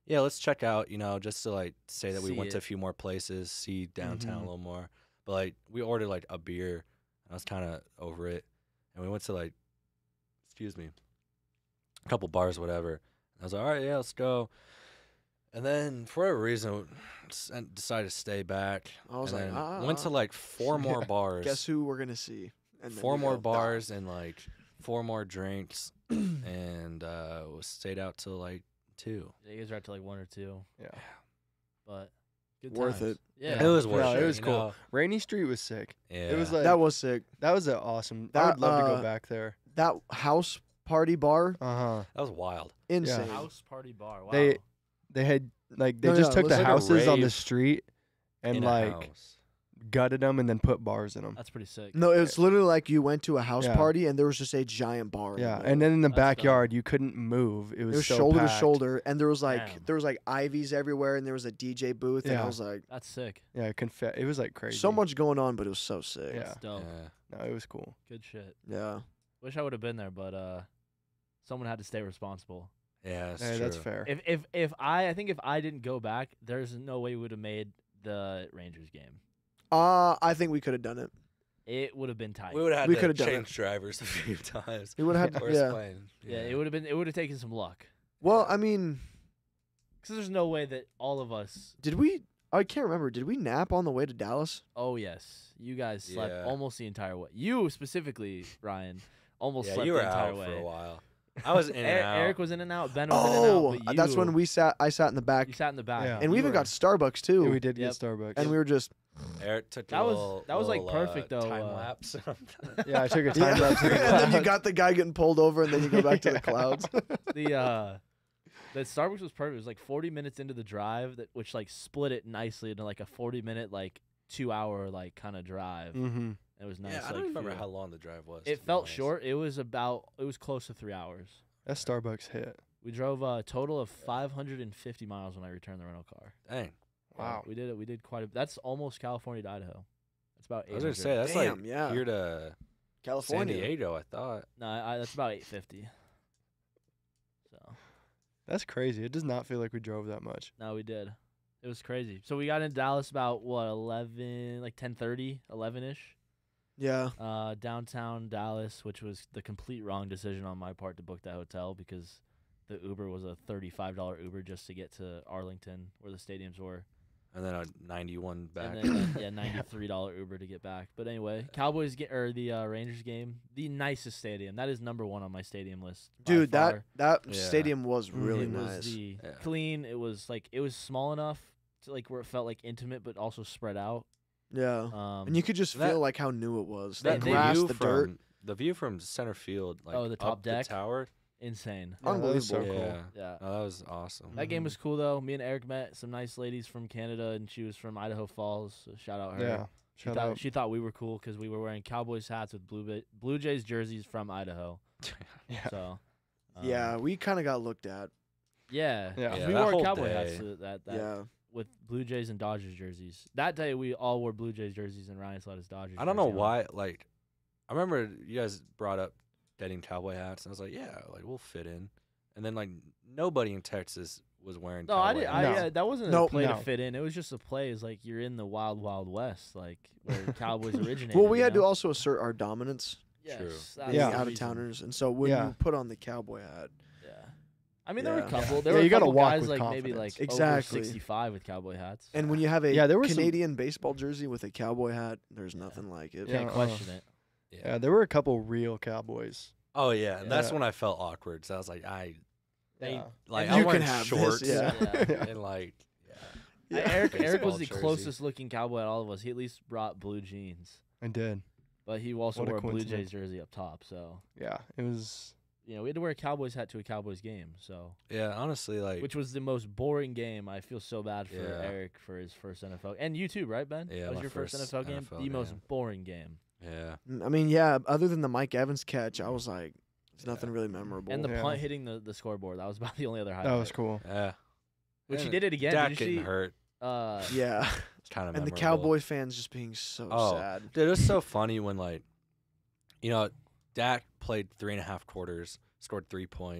yeah, let's check out, you know, just to like say that we See went to a it. few more places, see downtown Mhm. a little more. But like we ordered like a beer. I was kind of over it, and we went to like, excuse me, a couple bars, whatever. I was like, all right, yeah, let's go. And then for whatever reason, s- and decided to stay back. I was and like, then ah, went ah. to like four more bars. Guess who we're gonna see? And then Four we more go, bars and like four more drinks, and uh, was stayed out till like two. Yeah, you guys were out to like one or two, Yeah. but good Worth times. it. Yeah, It was Yeah, worth it it. was you cool. know? Rainy Street was sick. Yeah. It was like That was sick. that was a awesome. I That, would love to uh, go back there. That house party bar, Uh huh. That was wild. insane. House party bar. Wow. They they had like they No, just no, took it the was like a houses on the rave street and in a like house. gutted them and then put bars in them. That's pretty sick. No, it's literally like you went to a house Yeah. party and there was just a giant bar. in the Yeah, middle. and then in the That's dope. backyard you couldn't move. It it was, was so shoulder to packed. shoulder, and there was like Damn. there was like ivies everywhere, and there was a D J booth, and I Yeah. was like, That's sick. Yeah, confe- It was like crazy. so much going on, but it was so sick. Yeah. That's dope. Yeah. No, it was cool. Good shit. Yeah. Wish I would have been there, but uh, someone had to stay responsible. Yeah, that's Hey, true. that's fair. If if if I I think if I didn't go back, there's no way we would have made the Rangers game. Uh, I think we could have done it. It would have been tight. We would have had We to could have done it. change drivers a few times. We would have had, Or yeah. explain. yeah, it would have been. It would have taken some luck. Well, I mean, Because there's no way that all of us. did we? I can't remember. Did we nap on the way to Dallas? Oh yes, you guys slept Yeah. almost the entire way. You specifically, Ryan, almost Yeah, slept you were the entire out way. for a while. I was in and Eric, out. Eric was in and out. Ben was Oh, in and out. But that's when you- we sat. I sat in the back, You sat in the back. Yeah. and we You even were- got Starbucks too. Yeah, we did Yep. get Starbucks. and we were just Eric took That a was- little, that was, like, little, uh, perfect, though, Time uh, lapse. yeah, I took a yeah. time lapse. and then you got the guy getting pulled over, and then you go back to the clouds. the uh the Starbucks was perfect. It was like forty minutes into the drive, that which like split it nicely into like a forty minute like two hour like kind of drive. Mm-hmm. It was nice. yeah, I like, don't remember feel. how long the drive was. It to be felt honest. short. It was about. It was close to three hours. That Starbucks hit. We drove a total of five hundred fifty miles when I returned the rental car. Dang. Yeah, Wow. we did it. We did quite a. That's almost California to Idaho. That's about eight I was gonna hundred. say that's Damn, like yeah. here to San California. Diego. I thought. No, I, that's about eight fifty. So That's crazy. It does not feel like we drove that much. no, we did. It was crazy. So we got in Dallas about what eleven, like ten thirty, eleven ish. Yeah. Uh, downtown Dallas, which was the complete wrong decision on my part to book that hotel because the Uber was a thirty-five dollar Uber just to get to Arlington where the stadiums were. And then a ninety-one back. And then, yeah, ninety-three dollar Uber to get back. But anyway, Cowboys get or the uh, Rangers game, the nicest stadium. That is number one on my stadium list. by Dude, that far. that Yeah. stadium was really it was nice. the Yeah. clean. It was like it was small enough to like where it felt like intimate, but also spread out. Yeah. Um, And you could just that- feel like how new it was. The that they- grass, view the from dirt. the view from center field, like Oh, the top up deck? the tower. insane. Yeah, that was so Unbelievable. cool. Yeah, Yeah. no, that was awesome. That Mm-hmm. game was cool though. Me and Eric met some nice ladies from Canada, and she was from Idaho Falls. So shout out her. Yeah. She Shout thought out. she thought we were cool because we were wearing Cowboys hats with Blue Ba- Blue Jays jerseys from Idaho. Yeah. So um, Yeah, we kind of got looked at. yeah, Yeah. 'cause Yeah, we that wore whole Cowboy hats day. to that that Yeah. with Blue Jays and Dodgers jerseys. That day we all wore Blue Jays jerseys, and Ryan still had his Dodgers. I don't know jersey on. why. Like, I remember you guys brought up getting cowboy hats, and I was like, yeah, like we'll fit in. And then like nobody in Texas was wearing. No, I cowboy did. I, hats. No. yeah, that wasn't a Nope. play No. to fit in. It was just a play. It's like you're in the wild, wild west, like where Cowboys originated. Well, we you had know? to also assert our dominance Yes, True. that's being the Yeah. out of reason. towners, and so when Yeah. you put on the cowboy hat, Yeah. I mean, there were Yeah. a couple. Yeah. There Yeah, were you a gotta couple walk guys with like maybe confidence. like over Exactly. sixty-five with cowboy hats. and when you have a Yeah, there were some- Canadian baseball jersey with a cowboy hat, there's nothing like it. Yeah. Can't uh, question it. Yeah, there were a couple real Cowboys. Oh yeah, and that's Yeah. when I felt awkward. So I was like, I, they, Yeah. like And I'm you can wearing have this, shorts, yeah. Yeah. and like, yeah. Uh, Eric, Eric was Baseball the jersey. closest looking cowboy at all of us. He at least brought blue jeans, I did. but he also What a wore a Blue coincidence. Jays jersey up top. So Yeah, it was. you know, we had to wear a Cowboys hat to a Cowboys game. So yeah, honestly, like, which was the most boring game. I feel so bad for Yeah. Eric for his first N F L, and you too, right, Ben? Yeah, that was my your first, first N F L game. N F L the most game. boring game. yeah, I mean, yeah. Other than the Mike Evans catch, I was like, it's nothing Yeah. really memorable. And the Yeah. punt hitting the, the scoreboard. That was about the only other highlight. That was cool. yeah. Which he And did it again. Dak Did you getting see? hurt, Uh, yeah, kind of. and the Cowboy fans just being so Oh. sad. Dude, it was so funny when like, you know, Dak played three and a half quarters, scored three points,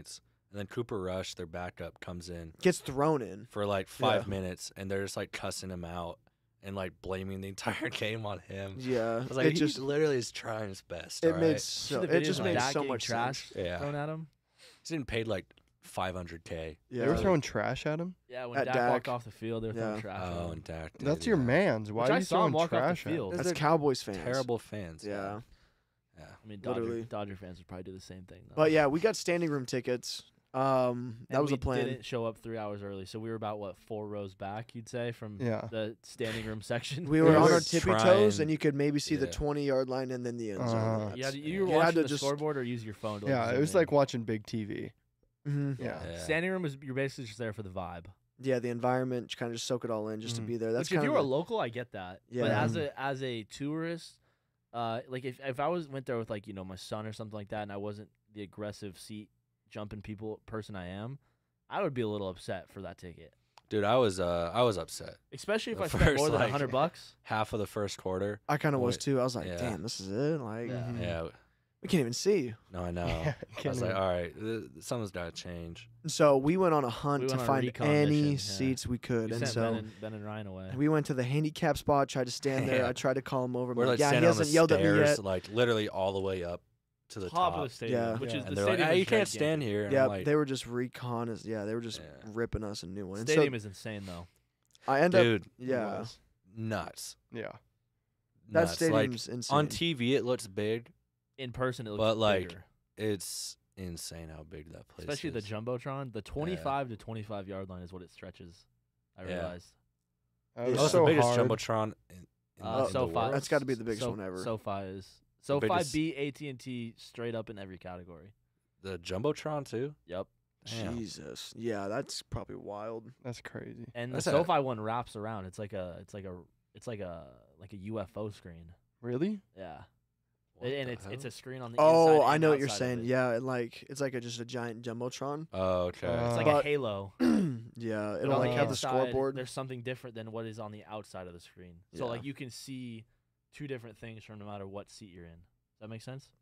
and then Cooper Rush, their backup, comes in Gets thrown in. for like five Yeah. minutes, and they're just like cussing him out and like blaming the entire game on him. Yeah, I was like, it he just literally is trying his best. it all right? made See so the it videos just of made Dak so getting much trash sense. Yeah. thrown at him. He's getting paid like five hundred k. Yeah, They were throwing trash at him. Yeah, when At Dak, Dak. walked off the field, they were throwing Yeah. trash at Oh, him. and Dak. did, That's your yeah. man's. Why Which are I you saw throwing him walk off the trash at him? field. That's They're Cowboys fans. Terrible fans. Yeah. Yeah. I mean, Dodger, Literally. Dodger fans would probably do the same thing. Though. But yeah, we got standing room tickets. Um, that And was we a plan. Didn't show up three hours early, so we were about what four rows back, you'd say, from Yeah. the standing room section. We were We on were our tippy toes, trying- and you could maybe see the yeah. twenty yard line and then the end zone. Uh, You, had, That's- you were You had watching to the just- scoreboard or use your phone. To like, Yeah, it zoom was in? like watching big T V. Mhm. Yeah. Yeah. Standing room is you're basically just there for the vibe. Yeah, the environment, kind of just soak it all in, just to Mhm. be there. That's Which if kind you of were a the- local, I get that. But Yeah. as a as a tourist, uh, like if if I was went there with like you know my son or something like that, and I wasn't the aggressive seat jumping people person I am, I would be a little upset for that ticket. Dude, I was uh I was upset. Especially if The I spent first, more than a like- hundred bucks. Half of the first quarter. I kind of was Wait, too. I was like, yeah. damn, this is it. Like, Yeah. Mhm. Yeah. we can't even see you. No, I know. Yeah, I can't was like, even- all right, th- something's got to change. So we went on a hunt We to went on a find recon any mission, yeah. seats we could, We and sent so Ben and, Ben and Ryan away. we went to the handicap spot. Tried to stand there. Yeah. I tried to call him over. We're but like yeah, he standing on the hasn't yelled at me stairs, yet. like literally all the way up to the top, top. of the stadium, Yeah. which Yeah. is the and they're like, stadium. ah, is you can't gigantic. stand here. And Yeah, I'm like, they were just recon. Is yeah, they were just Yeah. ripping us a new one. And Stadium so is insane though. I end up dude, yeah. was. nuts. Yeah. That nuts. stadium's like, insane. on T V, it looks big. In person, it looks But, like, bigger. It's insane how big that place Especially is. the jumbotron. The twenty-five to twenty-five yard line is what it stretches. I Yeah. realized. That It's was Oh, it's so the biggest hard. jumbotron in, in, Uh, in the SoFi. world. That's got to be the biggest So- one ever. SoFi is SoFi biggest- beat A T and T straight up in every category. The jumbotron too. Yep. Damn. Jesus, yeah, that's probably wild. That's crazy. And That's the a- SoFi one wraps around. It's like a it's like a it's like a like a U F O screen. Really? Yeah. What and the it's it's hell? a screen on the Oh, inside I and know what you're outside of saying. it. Yeah, it like it's like a, just a giant jumbotron. Oh, okay. Uh, It's like But- a halo. yeah, But it'll on like the have the inside, scoreboard. There's something different than what is on the outside of the screen. So Yeah. like you can see two different things from no matter what seat you're in. Does that make sense?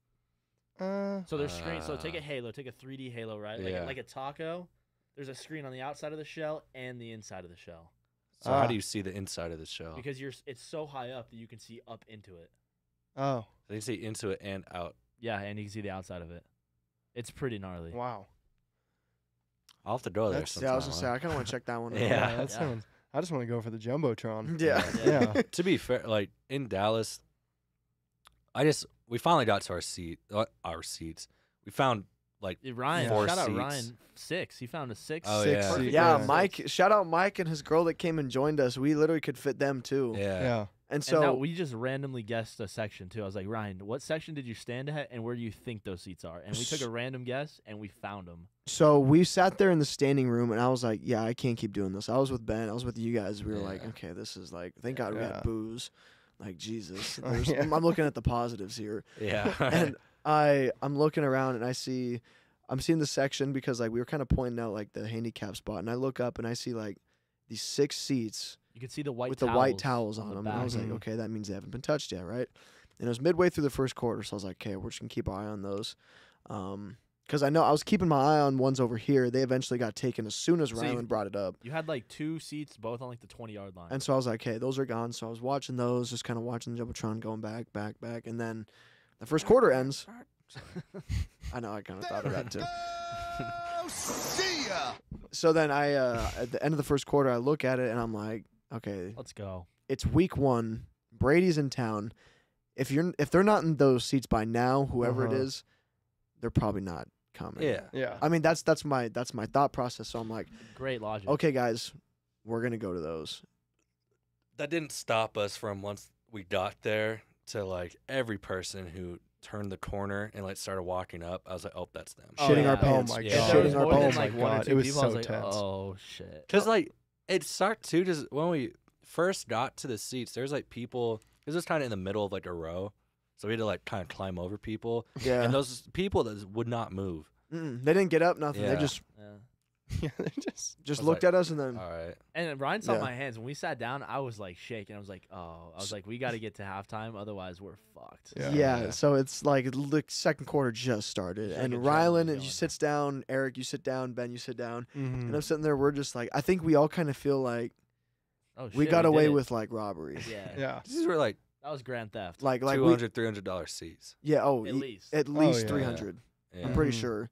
Uh, So there's screens. So take a Ah. halo, take a three D halo, right? Like Yeah. a, like a taco. There's a screen on the outside of the shell and the inside of the shell so how Ah. do you see the inside of the shell? because you're s- it's so high up that you can see up into it. oh, They can see into it and out. Yeah, and you can see the outside of it. It's pretty gnarly. wow. I'll have to go there That's, sometime. yeah, I was gonna say I kind of want to check that one. out. Yeah. that Yeah. sounds. I just want to go for the jumbotron. yeah. Yeah. To be fair, like in Dallas, I just we finally got to our seat, uh, our seats. We found like Uh, Ryan, Four shout out seats. Ryan, six. He found a six. Oh, Six yeah. seat- Yeah. yeah, Mike. Shout out Mike and his girl that came and joined us. We literally could fit them too. yeah. Yeah. And And so now we just randomly guessed a section too. I was like, Ryan, what section did you stand at, and where do you think those seats are? And we took a random guess, and we found them. So we sat there in the standing room, and I was like, "Yeah, I can't keep doing this." I was with Ben. I was with you guys. We were like, Yeah. "Okay, this is like, thank God we Yeah. had booze." Like Jesus, Oh, There's- yeah. I'm I'm looking at the positives here, Yeah. and I I'm looking around and I see, I'm seeing the section because like we were kind of pointing out like the handicap spot, and I look up and I see like these six seats You could see the white with towels the white towels on the them, and I was like, back. "Okay, that means they haven't been touched yet, right?" And it was midway through the first quarter, so I was like, "Okay, we're just gonna keep our eye on those." Um, Because I know I was keeping my eye on ones over here. They eventually got taken as soon as So you- Rylan brought it up. You had like two seats, both on like the twenty yard line. And so I was like, hey, those are gone. So I was watching those, just kind of watching the Jumbotron going back, back, back. And then the first quarter ends. I know, I kind of thought of that too. See ya. So then I, uh, at the end of the first quarter, I look at it and I'm like, okay, Let's go. it's week one. Brady's in town. If you're if they're not in those seats by now, whoever Uh-huh. it is, they're probably not coming. Yeah. Yeah. I mean, that's that's my that's my thought process. So I'm like, Great logic. okay, guys, we're gonna go to those. That didn't stop us from once we got there to like every person who turned the corner and like started walking up. I was like, oh, that's them. Oh, Shitting yeah. our Oh pants. my Yeah. If god. there was Shitting our more than pants. Oh like my one or god. two It was people, I so was like, tense. oh shit. Cause like it sucked too. Just when we first got to the seats, there's like people. It was just kind of in the middle of like a row, so we had to like kind of climb over people. Yeah. And those people that would not move. Mm-mm. They didn't get up, nothing. Yeah. They just Yeah. Yeah, they just Just was looked like, at us and then All right. And Ryan saw Yeah. my hands. When we sat down, I was like shaking. I was like, oh, I was like, we got to get to halftime, otherwise we're fucked. Yeah. yeah. Yeah. So it's like the second quarter just started, It's like and adrenaline Rylan and going. you sits down, Eric you sit down, Ben you sit down, Mhm. and I'm sitting there. We're just like, I think we all kind of feel like Oh, we shit, got did away it. with like robbery. Yeah. Yeah. These were like That was grand theft. Like like two we, hundred, three hundred dollar seats. yeah. Oh, At e- least. at Oh, least yeah. three hundred. Yeah. I'm pretty Mhm. sure.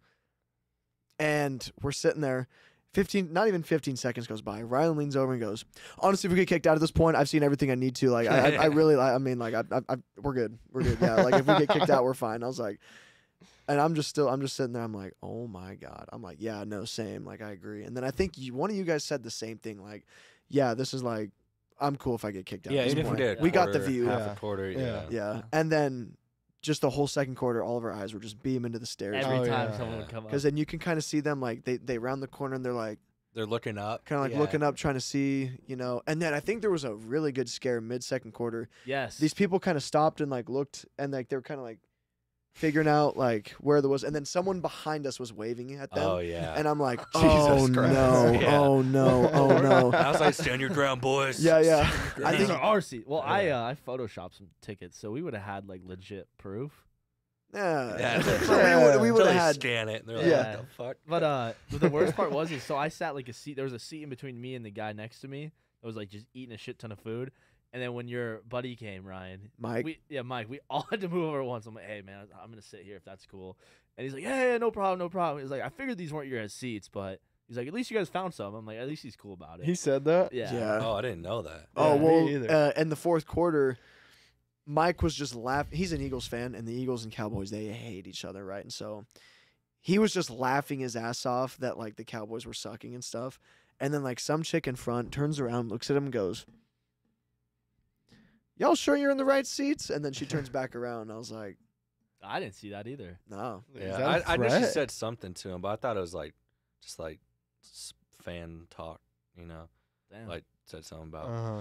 And we're sitting there. fifteen, not even fifteen seconds goes by. Ryan leans over and goes, "Honestly, if we get kicked out at this point, I've seen everything I need to. Like, I, I, I really, I, I mean, like, I, I, I, we're good, we're good. Yeah, like, if we get kicked out, we're fine." I was like, and I'm just still, I'm just sitting there. I'm like, "Oh my god." I'm like, "Yeah, no, same. Like, I agree." And then I think you, one of you guys said the same thing. Like, "Yeah, this is like, I'm cool if I get kicked out." Yeah, at this even if we point. did a we got the quarter, view. half Yeah. a quarter. Yeah. Yeah. Yeah, and then just the whole second quarter, all of our eyes were just beaming to the stairs. Every Oh, time yeah. someone would come up. Because then you can kind of see them like they, they round the corner and they're like They're looking up. kind of like Yeah. looking up trying to see, you know. And then I think there was a really good scare mid second quarter. Yes. These people kind of stopped and like looked and like they were kind of like figuring out like where there was, and then someone behind us was waving at them. Oh yeah. And I'm like, Jesus oh Christ. no, Yeah. oh no, oh no. I was like, stand your ground, boys. Yeah, yeah. I I These think are our seats. Well, I Yeah. uh, I photoshopped some tickets, so we would have had like legit proof. yeah, Yeah. we would we would Until have they had scan it. And they're like, Yeah. what the fuck? But uh, but the worst part was is so I sat like a seat. There was a seat in between me and the guy next to me that was like just eating a shit ton of food. And then when your buddy came, Ryan, Mike. we yeah, Mike, we all had to move over once. I'm like, hey man, I'm gonna sit here if that's cool. And he's like, yeah, yeah, no problem, no problem. He's like, I figured these weren't your guys' seats, but he's like, at least you guys found some. I'm like, at least he's cool about it. He said that. yeah. yeah. Oh, I didn't know that. Oh Yeah, me well, either. uh, in the fourth quarter, Mike was just laughing. He's an Eagles fan, and the Eagles and Cowboys they hate each other, right? And so he was just laughing his ass off that like the Cowboys were sucking and stuff. And then like some chick in front turns around, looks at him, and goes, "Y'all sure you're in the right seats?" And then she turns back around. And I was like, I didn't see that either. "No." Is Yeah, that a I, I knew she threat? said something to him, but I thought it was like, just like s- fan talk, you know, Damn. like said something about. Uh-huh.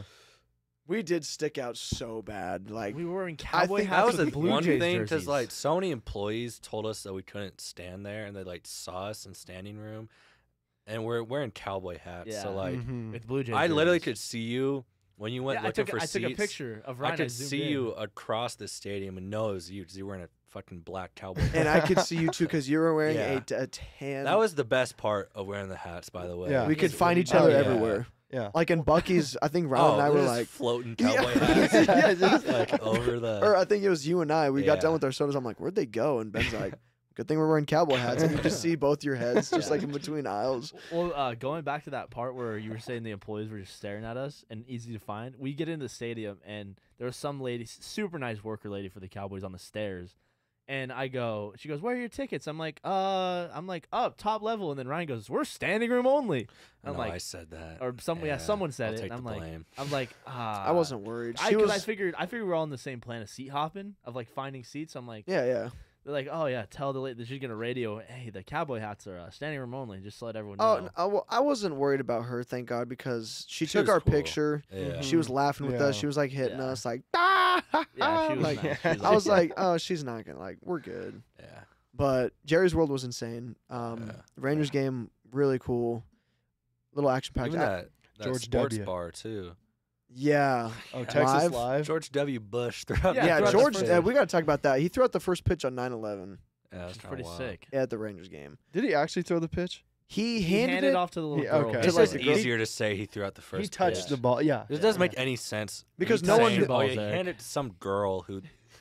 We did stick out so bad. Like we were in I cowboy think hats that was with the Blue one Jays thing because jerseys. like so many employees told us that we couldn't stand there, and they like saw us in standing room, and we're wearing cowboy hats. So Yeah. like, Mhm. with Blue Jays. I literally jerseys. could see you when you went Yeah, I looking took, for I seats. took a picture of Ryan. I could zoomed see in. you across the stadium and know it was you because you were wearing a fucking black cowboy hat. and I could see you too because you were wearing Yeah. a, t- a tan. That was the best part of wearing the hats, by the way. Yeah. we could Yes, find we each did. other Oh, yeah. everywhere. Yeah. Like in Bucky's, I think Ron Oh, and I they're were just like, floating Yeah. cowboy hats, Yeah, just- like over the. or I think it was you and I. We got done Yeah. with our sodas. I'm like, where'd they go? And Ben's like, good thing we're wearing cowboy hats. And you just see both your heads just Yeah. like in between aisles. Well, uh, going back to that part where you were saying the employees were just staring at us and easy to find, we get into the stadium and there was some lady, super nice worker lady for the Cowboys on the stairs. And I go, she goes, where are your tickets? I'm like, uh, I'm like, up, top level. And then Ryan goes, we're standing room only. I'm no, like, I said that. or some, yeah, someone said I'll it. Take And I'm the like, blame. I'm like, ah. I wasn't worried. I, She 'cause was, I figured, I figured we're all on the same plan of seat hopping, of like finding seats. I'm like, yeah, yeah. they're like, oh yeah, tell the lady that she's gonna radio. Hey, the cowboy hats are uh, standing room only. Just to let everyone Oh, know. n- I, well, I wasn't worried about her, thank God, because she, She took was our cool. picture. Yeah. She was laughing with us. Yeah. She was like hitting Yeah. us, like, ah, Yeah, she was like, nice. She was I was like- like, oh, she's not gonna like, we're good. Yeah. But Jerry's World was insane. Um, Yeah. the Rangers game really cool, little action packed. Even that, that George sports W. bar too. Yeah, Oh, Yeah. Texas Live? Live. George W. Bush throughout. Yeah, yeah. throughout the George, first- uh, we got to talk about that. He threw out the first pitch on nine eleven Yeah, that's It's kinda pretty wild. sick. at the Rangers game. Did he actually throw the pitch? He He handed, handed it off to the little Yeah, girl. okay. It's It's just like the girl- easier to say he threw out the first. He touched pitch. the ball. Yeah. It doesn't Yeah. make any sense Because You no one saying, did- Oh, yeah, he Balls, handed it to some girl who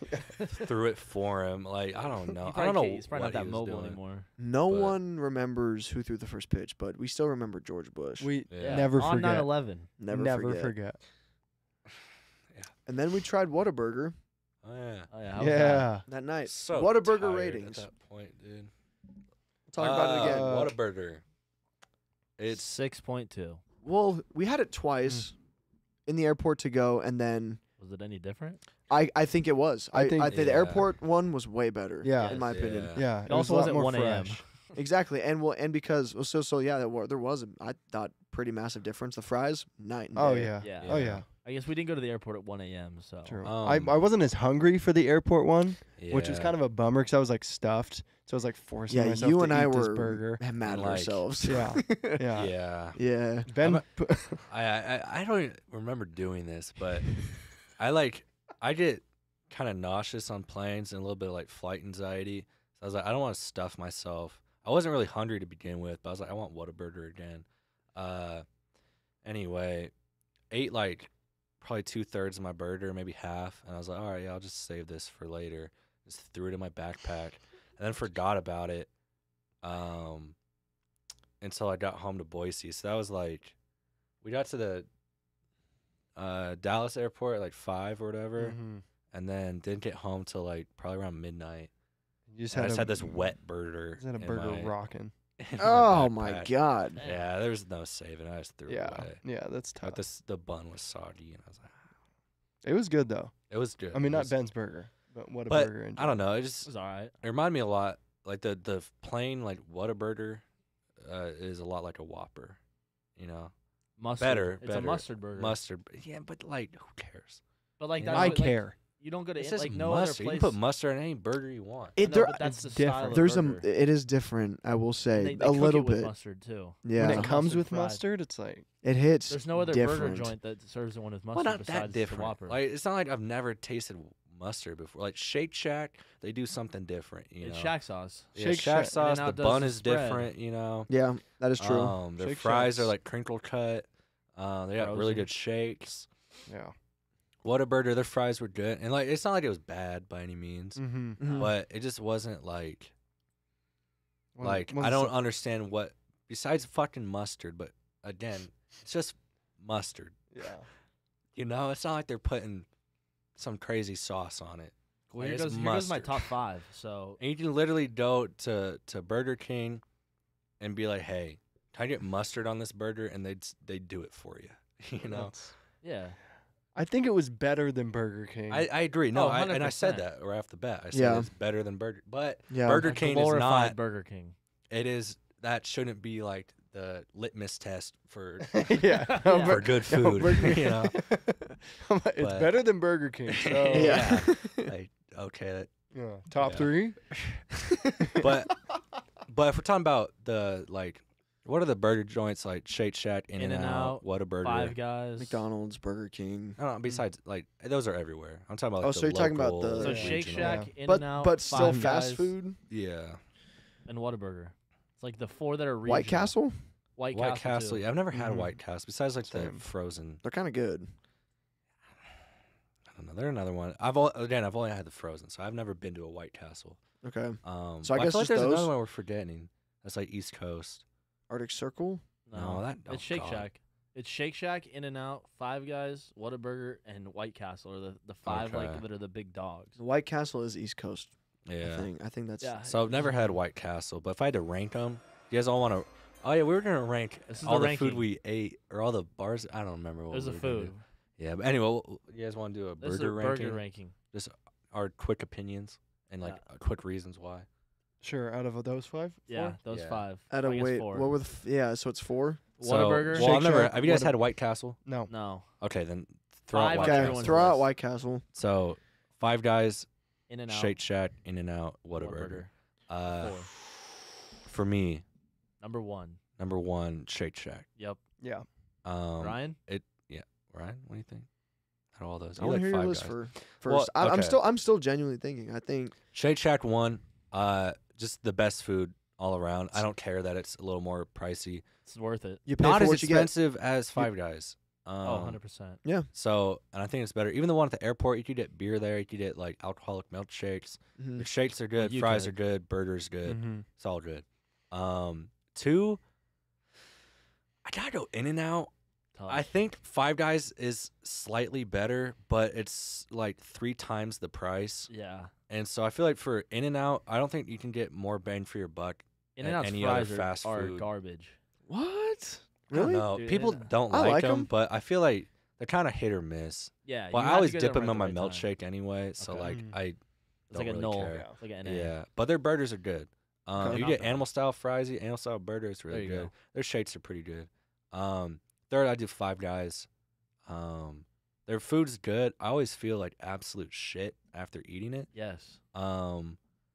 threw it for him. Like I don't know. He I probably don't know. can't- He's probably what not he that was mobile doing. anymore. No but- one remembers who threw the first pitch, but we still remember George Bush. We Yeah. never On forget. nine eleven. never, Never forget. forget. And then we tried Whataburger Oh yeah. Oh yeah. how was that? Yeah. that night. So Whataburger tired ratings. At that point, dude. Talk about it again. Uh, Whataburger. It's six point two. Well, we had it twice in the airport to go, and then Was it any different? I, I think it was. I I, think- I think the Yeah. airport one was way better. Yeah. in my Yes, opinion. yeah. Yeah. It, was also a lot wasn't more one a.m. fresh. Exactly, and well, and because well, so so yeah, there were there was a, I thought pretty massive difference. The fries, night and day. Oh yeah. Yeah. Oh yeah. I guess we didn't go to the airport at one a.m. So True. Um, I I wasn't as hungry for the airport one, which was yeah. kind of a bummer because I was like stuffed. So I was like forcing Yeah, myself you to and eat I this were burger. mad at like- ourselves. Yeah, yeah, Yeah. yeah. Ben, I'm pu- I, I I don't even remember doing this, but I like I get kind of nauseous on planes and a little bit of like flight anxiety. So I was like, I don't want to stuff myself. I wasn't really hungry to begin with, but I was like, I want Whataburger again. Uh, anyway, ate like probably two thirds of my burger, maybe half, and I was like, all right, yeah, I'll just save this for later. Just threw it in my backpack, and then forgot about it. Um, until I got home to Boise. So that was like, we got to the uh, Dallas airport at like five or whatever, Mhm. and then didn't get home till like probably around midnight. you just And had I just a, had this wet burger. Just had a in burger my- rocking. in Oh my backpack. god. Yeah, there was no saving. I just threw Yeah, it away. yeah, that's tough. But this the bun was soggy, and I was like, It was good though. it was good. I mean, It not was- Ben's burger, but what a but burger. in I don't general. know. It It just was all right. it reminded me a lot like the the plain like Whataburger uh, is a lot like a Whopper, you know. Mustard. Better, It's better. a mustard burger. Mustard, yeah, but like who cares? But like You that's know? I what, like, care. you don't go to It's in- just like no mustard. other You place. can put mustard on any burger you want. It, No, there, but that's it's the style different. of there's a burger. it is different, I will say. They, they a cook little it with bit. mustard too. Yeah. When it comes Mustard with fried. mustard, it's like It hits There's no other different. burger joint that serves one with Well, mustard not besides that different. the Whopper. Like it's not like I've never tasted mustard before. Like Shake Shack, they do something different. You it's know, Shack sauce. yeah, Shake Shack Shack- sauce. The In-N-Out does bun the is spread. different. You know, Yeah, that is true. Um, their Shake fries are Shack's- like crinkle cut. Uh, they got really Frozen. good shakes. yeah. Whataburger, their fries were good, and like it's not like it was bad by any means, Mm-hmm. Mhm. but it just wasn't like like I don't understand what besides fucking mustard. But again, it's just mustard. Yeah. You know, it's not like they're putting some crazy sauce on it. Well, Like, here it's goes, here goes my mustard. top five. So And you can literally go to, to Burger King and be like, "Hey, can I get mustard on this burger?" And they'd s- they'd do it for you. You know, That's- yeah, I think it was better than Burger King. I, I agree. No, Oh, I, and I said one hundred percent. that right off the bat. I said Yeah. it's better than Burger, but Yeah. Burger A King is glorified not. Burger King. It is that shouldn't be like the litmus test for yeah. Yeah. for good No, food. Burger- You know, I'm like, it's But- better than Burger King. So Yeah. like okay, that, yeah. Top Yeah. three. but but if we're talking about the like, what are the burger joints like Shake Shack, In and Out, In-N-Out, Whataburger? Five Guys. McDonald's, Burger King. I don't know. Besides, like those are everywhere. I'm talking about. Like, Oh, the so you're talking about local, the- So Yeah. Shake regional. Shack, In But and Out, but still Five fast Guys, food. Yeah, and Whataburger. It's like the four that are regional. White Castle, White, White Castle. Castle. too. Yeah, I've never had Mhm. a White Castle besides like the Same. frozen. they're kind of good. I don't know. They're another one. I've al- again, I've only had the frozen, so I've never been to a White Castle. Okay. Um, So I but guess feel like just there's those? another one we're forgetting. That's like East Coast. Arctic Circle. No, that- oh, it's Shake God. Shack. It's Shake Shack, In and Out, Five Guys, Whataburger, and White Castle are the, the five like Okay. that are the big dogs. White Castle is East Coast. I Yeah. think. I think that's. Yeah. So I've never had White Castle, but if I had to rank them, you guys all want to? Oh yeah, we were gonna rank This is all the the, food ranking. we ate or all the bars. I don't remember what There's we the were gonna food. do. Yeah, but anyway, what- you guys want to do a This is burger a ranking? burger ranking. Just our quick opinions and like Yeah. uh, quick reasons why. Sure. Out of those five. Yeah, Four? those Yeah. five. At I a guess wait. four. What were the? F- yeah. So it's four. So, Whataburger. Well, I've Shake never. Shack, have you guys Whata- had a White Castle? No. No, Okay, then throw out Five White on Okay. Castle. everyone's Throw out list. White Castle. So Five Guys, In and Out, Shake Shack, In and Out, Whataburger. Uh, Four. for me, Number one. number one, Shake Shack. Yep. Yeah. Um, Ryan. Ryan, what do you think? Out of all those, I You want like to hear your Five list Guys. for Well, first. I, I'm okay. still. I'm still genuinely thinking. I think. Shake Shack one, uh, just the best food all around. I don't care that it's a little more pricey. It's worth it. You pay Not for as what you get. expensive as Five Guys. Um, Oh, one hundred percent. So, and I think it's better. Even the one at the airport, you could get beer there. You could get like alcoholic milkshakes. Mhm. The shakes are good. you Fries could. are good. Burgers good. Mm-hmm. It's all good. Um, two, I gotta go In and Out. I think Five Guys is slightly better, but it's like three times the price. Yeah. And so I feel like for In and Out, I don't think you can get more bang for your buck. In and Out's any other fries are, fast are food. garbage. What? I don't Really? know. Dude, People In-N-Out- don't I like, like them, 'em. but I feel like they're kind of hit or miss. Yeah. Well, you I have always to go dip there them in at my the right time. milkshake anyway, so Okay. like Mm. I It's don't like a really null. care. Yeah. It's like an Yeah, but their burgers are good. Um, Okay. you Not get bad. animal style fries, you get animal style burger. It's There really you good. go. Their shakes are pretty good. Um, third, I do Five Guys. Um, their food's good. I always feel like absolute shit after eating it. Yes. Um,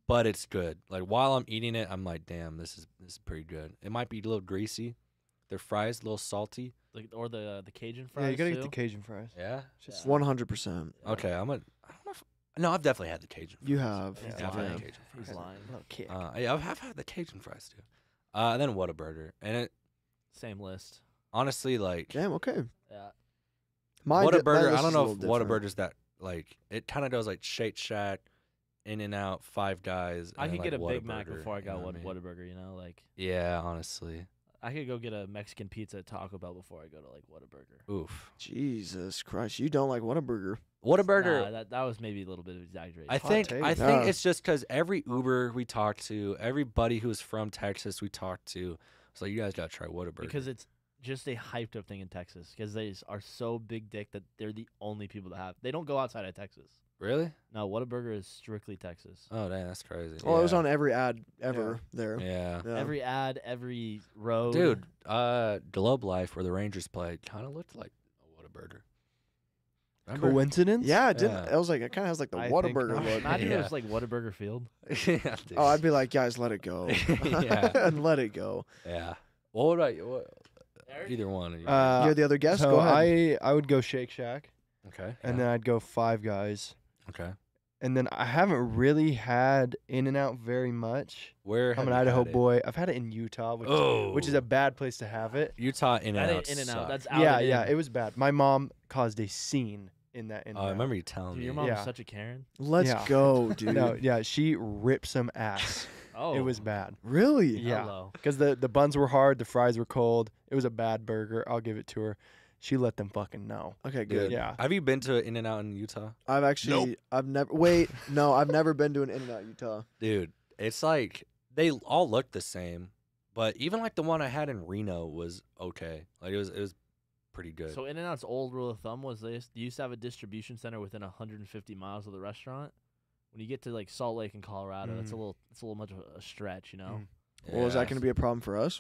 but it's good. Like while I'm eating it, I'm like, damn, this is this is pretty good. It might be a little greasy. Their fries a little salty. Like or the uh, the Cajun fries. Yeah, you gotta too. get the Cajun fries. Yeah. Just One hundred percent. Okay, I'm a. I don't know if. No, I've definitely had the Cajun. You fries. have. I've Yeah. definitely had Yeah. the Cajun He's fries. lying. little kick. Uh, yeah, I've, I've had the Cajun fries too. Uh, and then Whataburger, and it Same list. honestly like Damn. Okay. Yeah. Mine di- my Whataburger. list I don't is a know if little different. Whataburger's that like it kind of does like Shake Shack, In and Out, Five Guys. I and could then, get a like, Big Mac Whataburger, before I you got know what what I mean? Whataburger. You know, like Yeah, honestly. I could go get a Mexican pizza at Taco Bell before I go to like Whataburger. Oof. Jesus Christ, you don't like Whataburger? Whataburger. Nah, that that was maybe a little bit of exaggeration. I think take. I think Yeah. it's just because every Uber we talked to, everybody who's from Texas we talked to, was like, you guys gotta try Whataburger. because it's just a hyped up thing in Texas because they s- are so big dick that they're the only people that have. They don't go outside of Texas. really? No, Whataburger is strictly Texas. Oh dang, that's crazy. Well, it was Yeah. on every ad ever there. Yeah. Yeah. Every ad, every road. Dude, uh, Globe Life where the Rangers played kind of looked like a Whataburger. Remember? Coincidence? Yeah, it didn't. Yeah. I was like, it kind of has like the I think Whataburger not. look. Imagine Yeah. it was like Whataburger Field. yeah, dude. Oh, I'd be like, guys, let it go. Yeah. and let it go. yeah. Well, what about you? What, either one. Of you. Uh, You're the other guest. so Go ahead. I I would go Shake Shack, okay. and yeah. then I'd go Five Guys, okay. and then I haven't really had In and Out very much. Where I'm have an you Idaho had it? boy. I've had it in Utah, which Oh. which is a bad place to have it. Utah In That and ain't Out. In and Out. That's out. yeah, and yeah, in. it was bad. My mom caused a scene in that In Oh, and I Out. remember you telling Dude, me. your mom Yeah. is such a Karen. Let's yeah. go, dude. No, yeah, she ripped some ass. Oh, It was bad. Really? Yeah. Hello. Because the, the buns were hard, the fries were cold. It was a bad burger. I'll give it to her. She let them fucking know. Okay, Dude, good. Yeah. Have you been to In and Out in Utah? I've actually, I've never. Wait, no, I've never been to an In-N-Out Utah. Dude, it's like they all look the same, but even like the one I had in Reno was okay. Like it was it was pretty good. So In and Out's old rule of thumb was they used, they used to have a distribution center within one hundred fifty miles of the restaurant. When you get to like Salt Lake in Colorado, that's a Mm. little it's a little much of a stretch, you know. Mm. Well, is that Yeah. going to be a problem for us?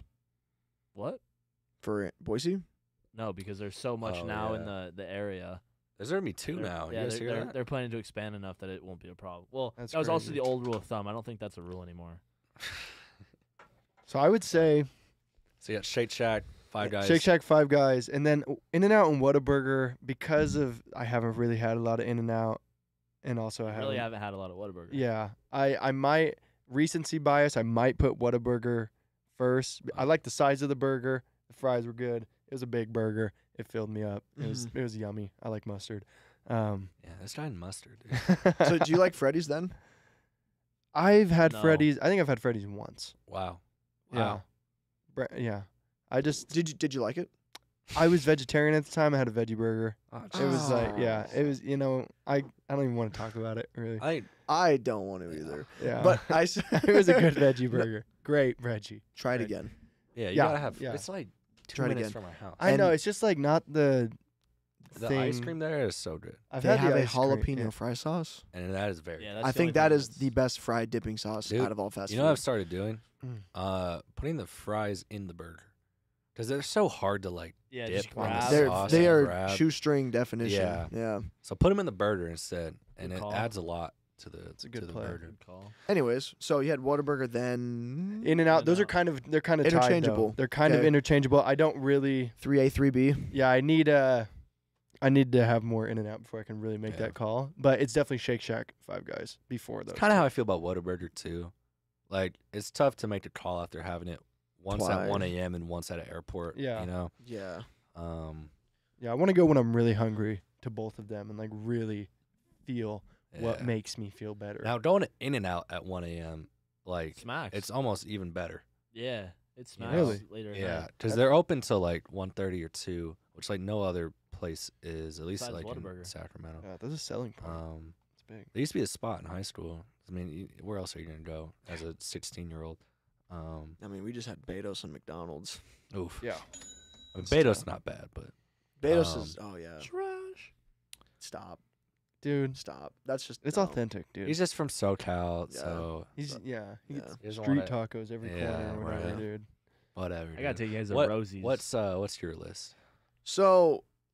What? For Boise? No, because there's so much Oh, now in yeah. the the area. There's gonna be two They're- now. Yeah, you guys they're, hear they're, that? they're planning to expand enough that it won't be a problem. Well, That's that was also crazy. the old rule of thumb. I don't think that's a rule anymore. So I would say So you got Shake Shack, Five Guys. Shake Shack, Five Guys, and then In and Out and Whataburger because of I haven't really had a lot of In and Out, and also I I haven't. really haven't had a lot of Whataburger. Yeah, I I might recency bias. I might put Whataburger first. I like the size of the burger. The fries were good. It was a big burger. It filled me up. It was it was yummy. I like mustard. Um, Yeah, this guy in mustard. Dude. So do you like Freddy's then? I've had No. Freddy's. I think I've had Freddy's once. Wow. Yeah. Wow. Bre- yeah. I just Did you Did you like it? I was vegetarian at the time. I had a veggie burger. Oh, It was like yeah. Oh. It was you know I I don't even want to talk about it really. I I don't want to either. Yeah. But I. s- it was a good veggie burger. Great veggie. Try it Right. again. yeah, you Yeah, gotta have. yeah. It's like two Try it minutes again. from my house. I know And- it's just like not the the thing. ice cream there is so good, I've They had have the a ice cream, jalapeno yeah. fry sauce. and that is very. Yeah, good. that's I the only think that thing is that's- the best fried dipping sauce Dude, out of all fast You know what I've food. started doing? Mm. Uh, putting the fries in the burger, because they're so hard to like. Yeah, dip just on the grab. They're, sauce they and are grab. shoestring definition. Yeah. Yeah. So put them in the burger instead, and Good it call. adds a lot to the It's a good to the play. burger. Good call. Anyways, so you had Whataburger then. In and out. Those are In-N-Out. kind of they're kind of Interchangeable. They're kind of Okay. interchangeable. I don't really. three A, three B. Yeah, I need uh I need to have more In and Out before I can really make Yeah. that call. But it's definitely Shake Shack, Five Guys before those. Kind of how I feel about Whataburger too. Like it's tough to make the call after having it once at Twice. one a.m. and once at an airport. Yeah. you know. Yeah. Um, Yeah, I want to go when I'm really hungry to both of them and like really feel what yeah. makes me feel better. Now going In and Out at one a.m. like Smacks. it's almost even better. yeah, it smacks Really? later. at Yeah, night. because they're open till like one thirty or two, which like no other place is. At least Besides like in Whataburger. Sacramento. yeah, that's a selling point. Um, it's big. there used to be a spot in high school. I mean, y- where else are you gonna go as a sixteen year old? Um, I mean, we just had Betos and McDonald's. oof. Yeah. I mean, It's Beto's tough. not bad, but Betos Um, is. Oh yeah. Trash. Stop. Dude, Stop. That's just. it's dumb. authentic, dude. he's just from SoCal, Yeah. so He's so- yeah, he yeah. gets He doesn't street wanna- tacos every Yeah, corner or whatever, right. dude. whatever. I gotta dude. take you guys to What- Rosie's. What's uh what's your list? So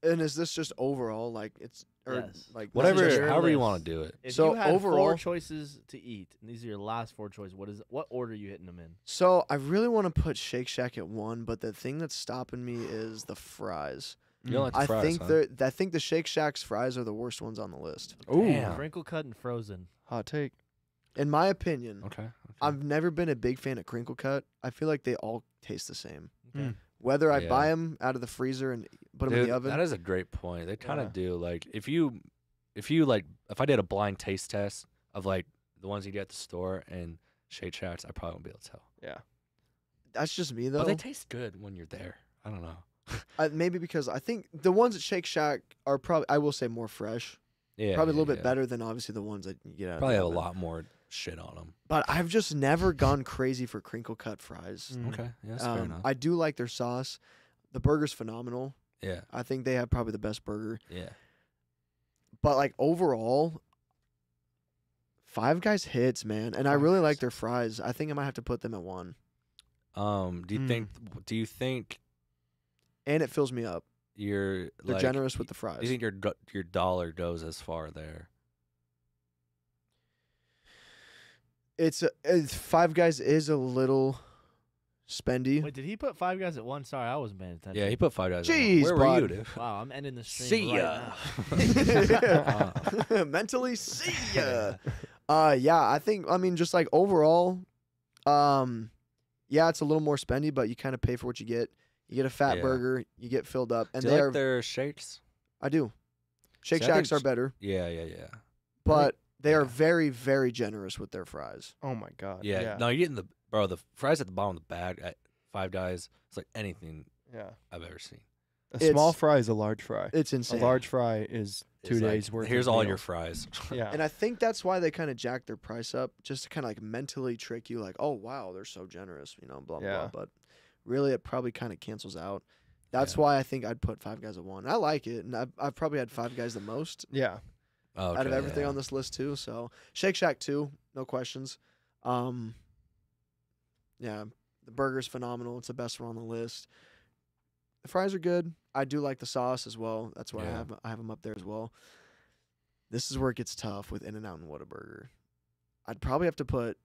And is this just overall like it's or Yes. like this is Whatever, just- your however you list. want to do it. If So you had four overall- choices to eat, and these are your last four choices, what is what order are you hitting them in? So I really want to put Shake Shack at one, but the thing that's stopping me is the fries. You don't like the I fries, think huh? the I think the Shake Shack's fries are the worst ones on the list. Ooh, Damn. Crinkle cut and frozen. hot take. In my opinion, Okay. okay. I've never been a big fan of crinkle cut. I feel like they all taste the same. Okay. Mm. Whether I Yeah. buy them out of the freezer and put them in Dude, the oven, that is a great point. They kind of Yeah. do. Like, if you, if you like, if I did a blind taste test of like the ones you get at the store and Shake Shacks, I probably won't be able to tell. Yeah. that's just me though. But they taste good when you're there. I don't know. I, maybe because I think the ones at Shake Shack are probably I will say more fresh, Yeah, probably a yeah, little bit yeah. better than obviously the ones that you get out. of Probably the have a oven. lot more shit on them. But I've just never gone crazy for crinkle cut fries. Mm. Okay, yeah, that's fair Um, enough. I do like their sauce. The burger's phenomenal. yeah, I think they have probably the best burger. yeah. But like overall, Five Guys hits, man, and I Five really Guys. like their fries. I think I might have to put them at one, Um, do you Mm. think? Do you think and it fills me up. you're They're like, generous with y- the fries. Do you think your do- your dollar goes as far there? It's a, it's Five Guys is a little spendy. Wait, did he put five guys at one? Sorry, I wasn't paying attention. Yeah, he put five guys. on one. Jeez, Where were you, bud. dude? Wow, I'm ending the stream See right ya. now. Mentally, see ya. Uh, yeah, I think. I mean, just like overall, um, yeah, it's a little more spendy, but you kind of pay for what you get. You get a fat Yeah. burger, you get filled up, and Do you they like are. their shakes? I do. Shake See, I think Shacks are sh- better, Yeah, yeah, yeah. but they are yeah. very, very generous with their fries. Oh my god. Yeah, Yeah. no, you're getting the bro. The fries at the bottom of the bag at Five Guys. It's like anything Yeah. I've ever seen. A small It's- fry is a large fry. It's A insane. large fry is two It's like, days worth. Here's of all meal. your fries. Yeah. And I think that's why they kind of jack their price up, just to kind of like mentally trick you, like, oh wow, they're so generous, you know, blah blah. Yeah. blah. But really, it probably kind of cancels out. That's Yeah. why I think I'd put Five Guys at one. I like it, and I've, I've probably had Five Guys the most yeah. Oh, out of okay, everything yeah. on this list too. So Shake Shack too, no questions. Um, yeah, the burger's phenomenal. It's the best one on the list. The fries are good. I do like the sauce as well. That's why I Yeah. have I have them up there as well. This is where it gets tough with In-N-Out and Whataburger. I'd probably have to put.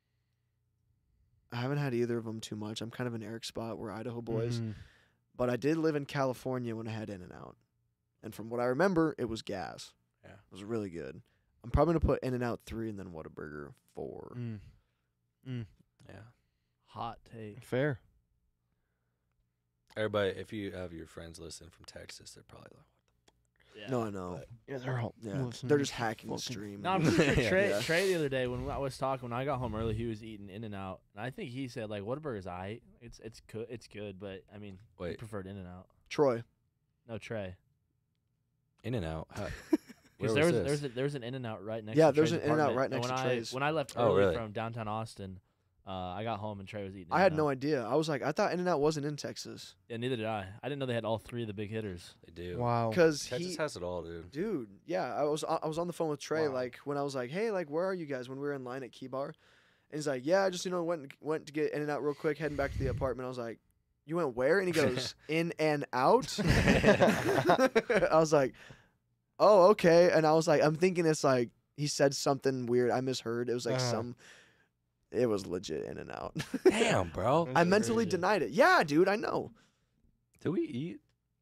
I haven't had either of them too much. I'm kind of an Eric spot. We're Idaho boys, Mhm. but I did live in California when I had In-N-Out, and from what I remember, it was gas. Yeah. It was really good. I'm probably gonna put In-N-Out three and then Whataburger four. Mm. Yeah. Hot take. Fair. Everybody, if you have your friends listen from Texas, they're probably like, Yeah. No, I know. Yeah, they're all. Yeah, listening they're to just hacking the fucking- stream. No, I'm pretty sure Yeah. Trey, Yeah. Trey the other day when I was talking, when I got home early, he was eating In and Out, and I think he said like Whataburger's aight. It's it's good, it's good, but I mean, he Wait. preferred In and Out. Troy. No Trey, In and Out. Where because was there was this? there's a, there's an In and Out right next. Yeah, to there's Trey's an In-N-Out apartment, right and next when to I, Trey's. When I left Oh, early really? from downtown Austin, uh, I got home and Trey was eating. I had no In-N-Out. idea. I was like, I thought In-N-Out wasn't in Texas. Yeah, neither did I. I didn't know they had all three of the big hitters. They do. Wow. Because Texas he, has it all, dude. dude, yeah, I was I was on the phone with Trey Wow. like when I was like, hey, like where are you guys when we were in line at Key Bar, and he's like, yeah, I just you know went went to get In-N-Out real quick, heading back to the apartment. I was like, you went where? And he goes, In and Out. I was like, oh okay, and I was like, I'm thinking it's like he said something weird. I misheard. It was like Uh-huh. some. It was legit In and Out. Damn, bro. That's I mentally crazy. denied it. Yeah, dude, I know. Did we eat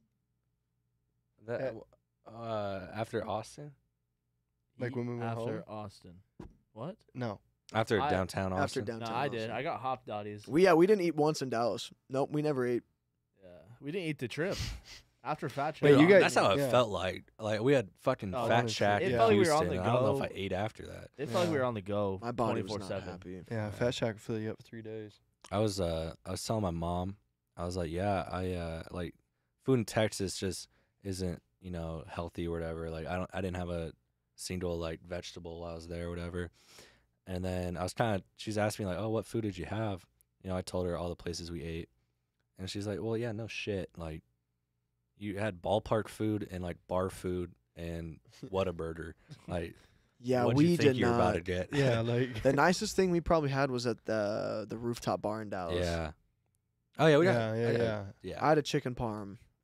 that uh, after Austin? Like Eat when we went after home? Austin. What? No. After I- downtown After Austin? downtown. no, I did. Austin. I got Hop Dotties. We yeah, we didn't eat once in Dallas. Nope, we never ate. Yeah, we didn't eat the trip after Fat Shack. Wait, Dude, you guys- that's how it yeah. felt like. Like we had fucking Oh, Fat honestly, Shack it in felt like we were on Houston. the and I don't know if go. I ate after that. It felt like we Yeah. were on the go. My body was twenty-four not seven. happy. Yeah, Fat Shack will fill you up for three days. I was uh I was telling my mom, I was like, yeah, I uh like food in Texas just isn't, you know, healthy or whatever. Like I don't I didn't have a single like vegetable while I was there or whatever. And then I was kind of she's asked me like, "Oh, what food did you have?" You know, I told her all the places we ate. And she's like, "Well, yeah, no shit. Like you had ballpark food and like bar food and Whataburger. Like Yeah, what'd we you think did you were not. about to get?" Yeah, like The nicest thing we probably had was at the the rooftop bar in Dallas. Yeah. Oh yeah, we got yeah, yeah, I got- yeah. yeah. I had a chicken parm,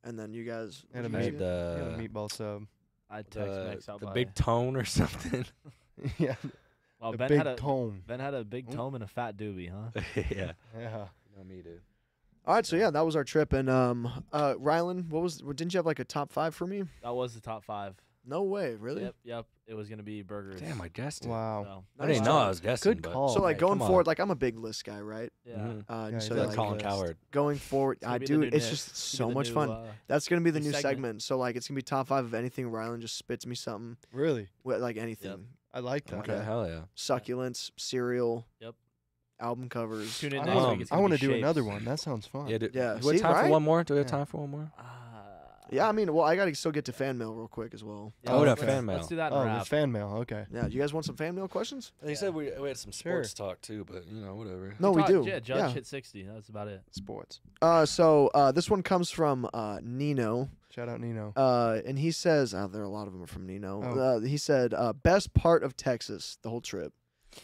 And then you guys And a what'd you meat, guys the- get? yeah, a meatball sub. I text The, Max out the by. big tone or something. yeah, Well, the Ben big had a cone. Ben had a big Mm. tome and a fat doobie, huh? yeah. Yeah. No, me, dude. All right, so yeah, that was our trip. And um, uh, Rylan, what was? Didn't you have like a top five for me? That was the top five. No way, really. Yep, yep. It was gonna be burgers. Damn, I guessed it. Wow. So, I didn't Nice know job. I was guessing. Good but- call. So like mate. going come forward, on. like I'm a big list guy, right? yeah. Mhm. Uh, and Yeah, so he's Like like Colin list. Coward. going forward, It's gonna I be the do. new It's Nick. just It's so gonna be the much new, fun. uh, That's gonna be the new new segment. segment. So like it's gonna be top five of anything. Rylan just spits me something, Really? wi- like anything. I like that. Okay, hell yeah. Succulents, cereal. Yep. Album covers. Tune in I next wanna- week. It's I gonna want be to do another shapes. one. That sounds fun. Yeah, dude. Yeah, Do we see, have time right? for one more? Do we have Yeah. time for one more? Uh, Yeah, I mean, well, I gotta still get to fan mail real quick as well. yeah, Oh, we let's- got fan Let's mail. do that in Oh, a the wrap. fan mail. Okay. Yeah, you guys want some fan mail questions? They said we, we had some Sure. sports talk too, but you know, whatever. No, we Talk- do. Yeah, Judge Yeah. hit sixty. That's about it. Sports. Uh, so uh, this one comes from uh, Nino. Shout out Nino. Uh, and he says, uh, there are a lot of them are from Nino. Oh. Uh, he said, uh, best part of Texas, the whole trip.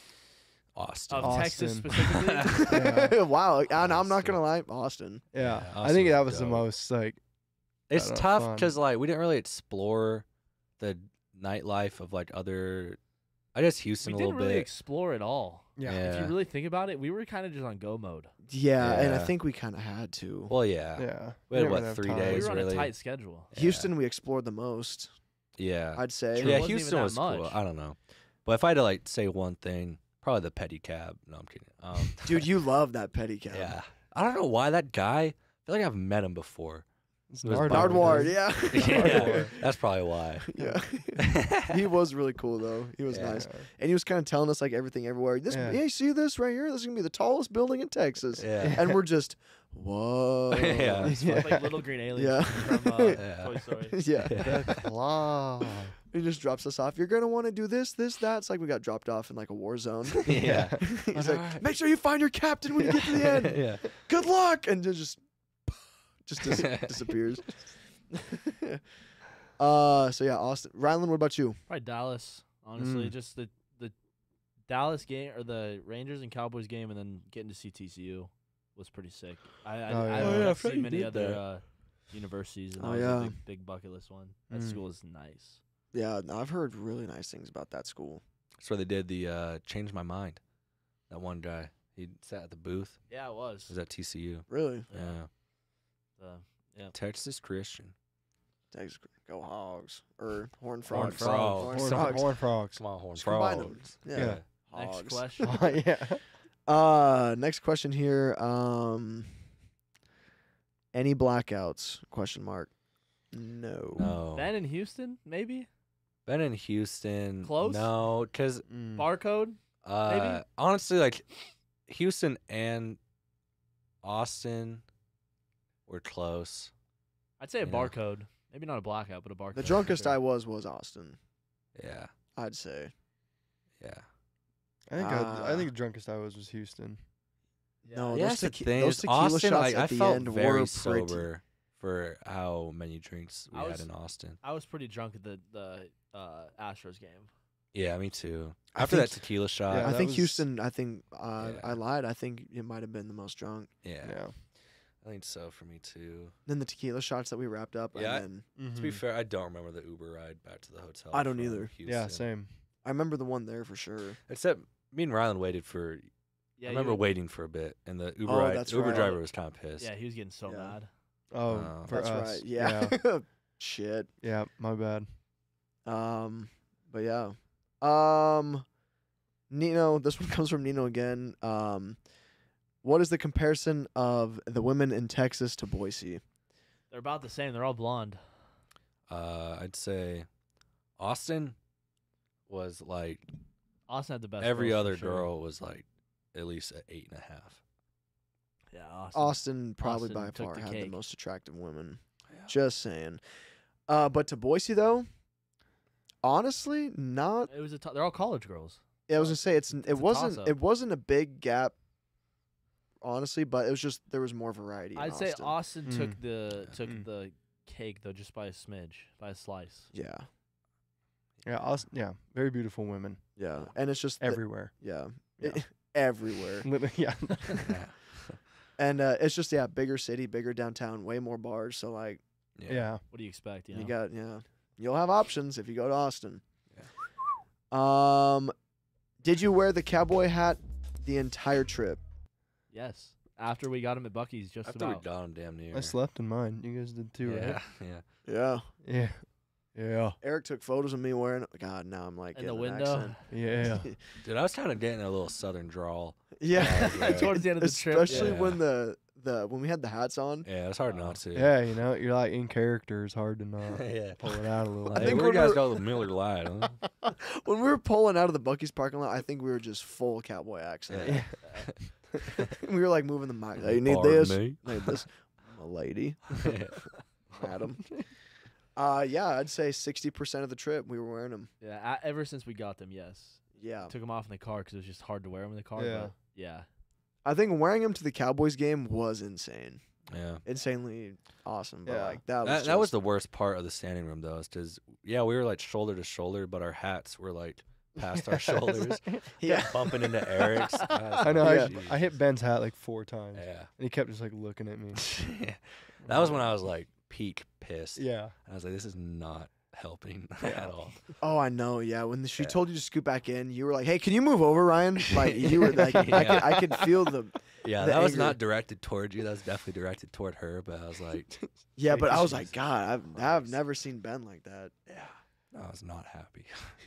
Austin. Of Texas Austin. specifically. Yeah. Wow, and I'm not Austin. gonna lie, Austin. Yeah. Yeah, I Austin think was that was the dope. most like. It's I don't know, tough fun. because like we didn't really explore the nightlife of like other. I guess Houston we a didn't little really bit. explore it all. Yeah. If Yeah. you really think about it, we were kind of just on go mode. Yeah, and I Yeah. think we kind of had to. Well, yeah. Yeah. We had, didn't what, really have three time. We days? were on really? a tight schedule. Yeah. Houston, we explored the most. Yeah. I'd say. True. It yeah, wasn't even Houston that was cool. much. I don't know, but if I had to like say one thing, probably the pedicab. No, I'm kidding. Um, Dude, you love that pedicab. yeah. I don't know why that guy. I feel like I've met him before. It's It was Nardwuar, Nardwuar, dude. yeah. yeah, that's probably why. yeah. he was really cool though. He was Yeah. nice, and he was kind of telling us like everything everywhere. This, Yeah. hey, see this right here? This is gonna be the tallest building in Texas. Yeah. And we're just, whoa. Yeah. It's like little green aliens Yeah. from uh, Yeah. Toy Story. yeah. Yeah. Claw. He just drops us off. You're gonna want to do this, this, that. It's like we got dropped off in like a war zone. Yeah. He's like, make sure you find your captain when you get to the end. yeah. Good luck, and then just just dis- disappears. uh, so yeah, Austin, Rylan, what about you? Probably Dallas. Honestly, Mm. just the the Dallas game or the Rangers and Cowboys game, and then getting to see T C U was pretty sick. I I, Oh, I yeah. don't Oh, yeah, I get to forgot see you many did other that. uh, universities, and that Oh, was yeah. a big, big bucket list one. That Mm. school is nice. Yeah, no, I've heard really nice things about that school. That's where they did the uh, change my mind. That one guy. He sat at the booth. Yeah, it was. It was at T C U. Really, Yeah. Uh, yeah. Texas Christian. Texas, go Hogs or Horn Horn Frogs. Frogs. Horn Horn, Frogs. horn frogs. Come on, horn Just combine 'em. frogs. Yeah. Yeah. Next Hogs. question. yeah. Uh, next question here. Um, any blackouts? Question mark. No. No. Ben in Houston, maybe. Ben in Houston. Close? No, because Mm. Barcode. uh, honestly, like Houston and Austin were close. I'd say a You know. barcode. Maybe not a blackout, but a barcode. The for drunkest sure. I was was Austin. Yeah. I'd say. Yeah. I think I, I Uh, think the drunkest I was was Houston. No, yeah, those, that's the tequi- thing. those is tequila Austin, shots like, at I the felt end very were pretty. sober for how many drinks we I had was- in Austin. I was pretty drunk at the the uh, Astros game. Yeah, me too. I After think- that tequila shot. Yeah, I that think was- Houston. I think uh, Yeah. I lied. I think it might have been the most drunk. yeah. Yeah. I think so for me too. Then the tequila shots that we wrapped up. Yeah, I- And then To be fair, I don't remember the Uber ride back to the hotel. I don't from either. Houston. Yeah, same. I remember the one there for sure. Except me and Rylan waited for. Yeah, I you remember were- waiting for a bit, and the Uber Oh, ride, that's Uber right. driver was kind of pissed. Yeah, he was getting so Yeah. mad. Oh, Oh. for That's us. right. Yeah. Shit. Yeah, my bad. Um, but yeah. Um, Nino. This one comes from Nino again. Um, what is the comparison of the women in Texas to Boise? They're about the same. They're all blonde. Uh, I'd say Austin was like Austin had the best. every girls for other sure. girl was like at least an eight and a half. Yeah, Austin. Austin probably Austin by took far the had the cake. most attractive women. Yeah. Just saying. Uh, but to Boise though, honestly, not. It was a. T- they're all college girls. I was gonna say it's. a It wasn't. toss-up. It wasn't a big gap. Honestly, but it was just there was more variety. in I'd say Austin. Austin Mm. took the took Mm. the cake though, just by a smidge, by a slice. Yeah, Yeah, Austin, yeah, very beautiful women yeah, and it's just the- everywhere. yeah, Yeah. everywhere. Literally, yeah. Yeah. And uh, it's just yeah, bigger city, bigger downtown, way more bars. So like, Yeah. Yeah. What do you expect? You, know? You got yeah. You'll have options if you go to Austin. Um, did you wear the cowboy hat the entire trip? Yes. After we got him at Bucky's, just After about. we got him damn near. I slept in mine. You guys did too, yeah, right? yeah. Yeah. Yeah. Yeah. Eric took photos of me wearing it. God, now I'm like In the getting an window? accent. Yeah. Dude, I was kind of getting a little southern drawl. Yeah. Yeah. Towards the end of the trip. Especially Yeah. when the the when we had the hats on. Yeah, it's hard not to. Yeah, you know, you're like in character. It's hard to not yeah. pull it out a little I Hey, bit. think where when you guys we're- go with Miller Lite, huh? When we were pulling out of the Bucky's parking lot, I think we were just full cowboy accent. Yeah. We were like moving the mic. Hey, you need Pardon this? me? Need this? I'm a lady, Yeah. madam. Uh, yeah, I'd say sixty percent of the trip we were wearing them. Yeah. a- ever since we got them, yes. Yeah. Took them off in the car because it was just hard to wear them in the car. Yeah. But yeah. I think wearing them to the Cowboys game was insane. Yeah. Insanely awesome. But Yeah. like that was That, that was just- the worst part of the standing room, though, is because, yeah, we were like shoulder to shoulder, but our hats were like past our shoulders, Yeah. bumping into Eric's. I know. Yeah. I, I hit Ben's hat like four times, Yeah. and he kept just like looking at me. That was when I was like peak pissed. Yeah. I was like, this is not helping at all. Oh, I know. Yeah, when she Yeah. told you to scoot back in, you were like, "Hey, can you move over, Ryan?" Like you were like, I could, Yeah. I could feel the. Yeah, The that was anger. not directed toward you. That was definitely directed toward her. But I was like, Yeah, but I was Jeez. like, God, I've I've never seen Ben like that. yeah, I was not happy.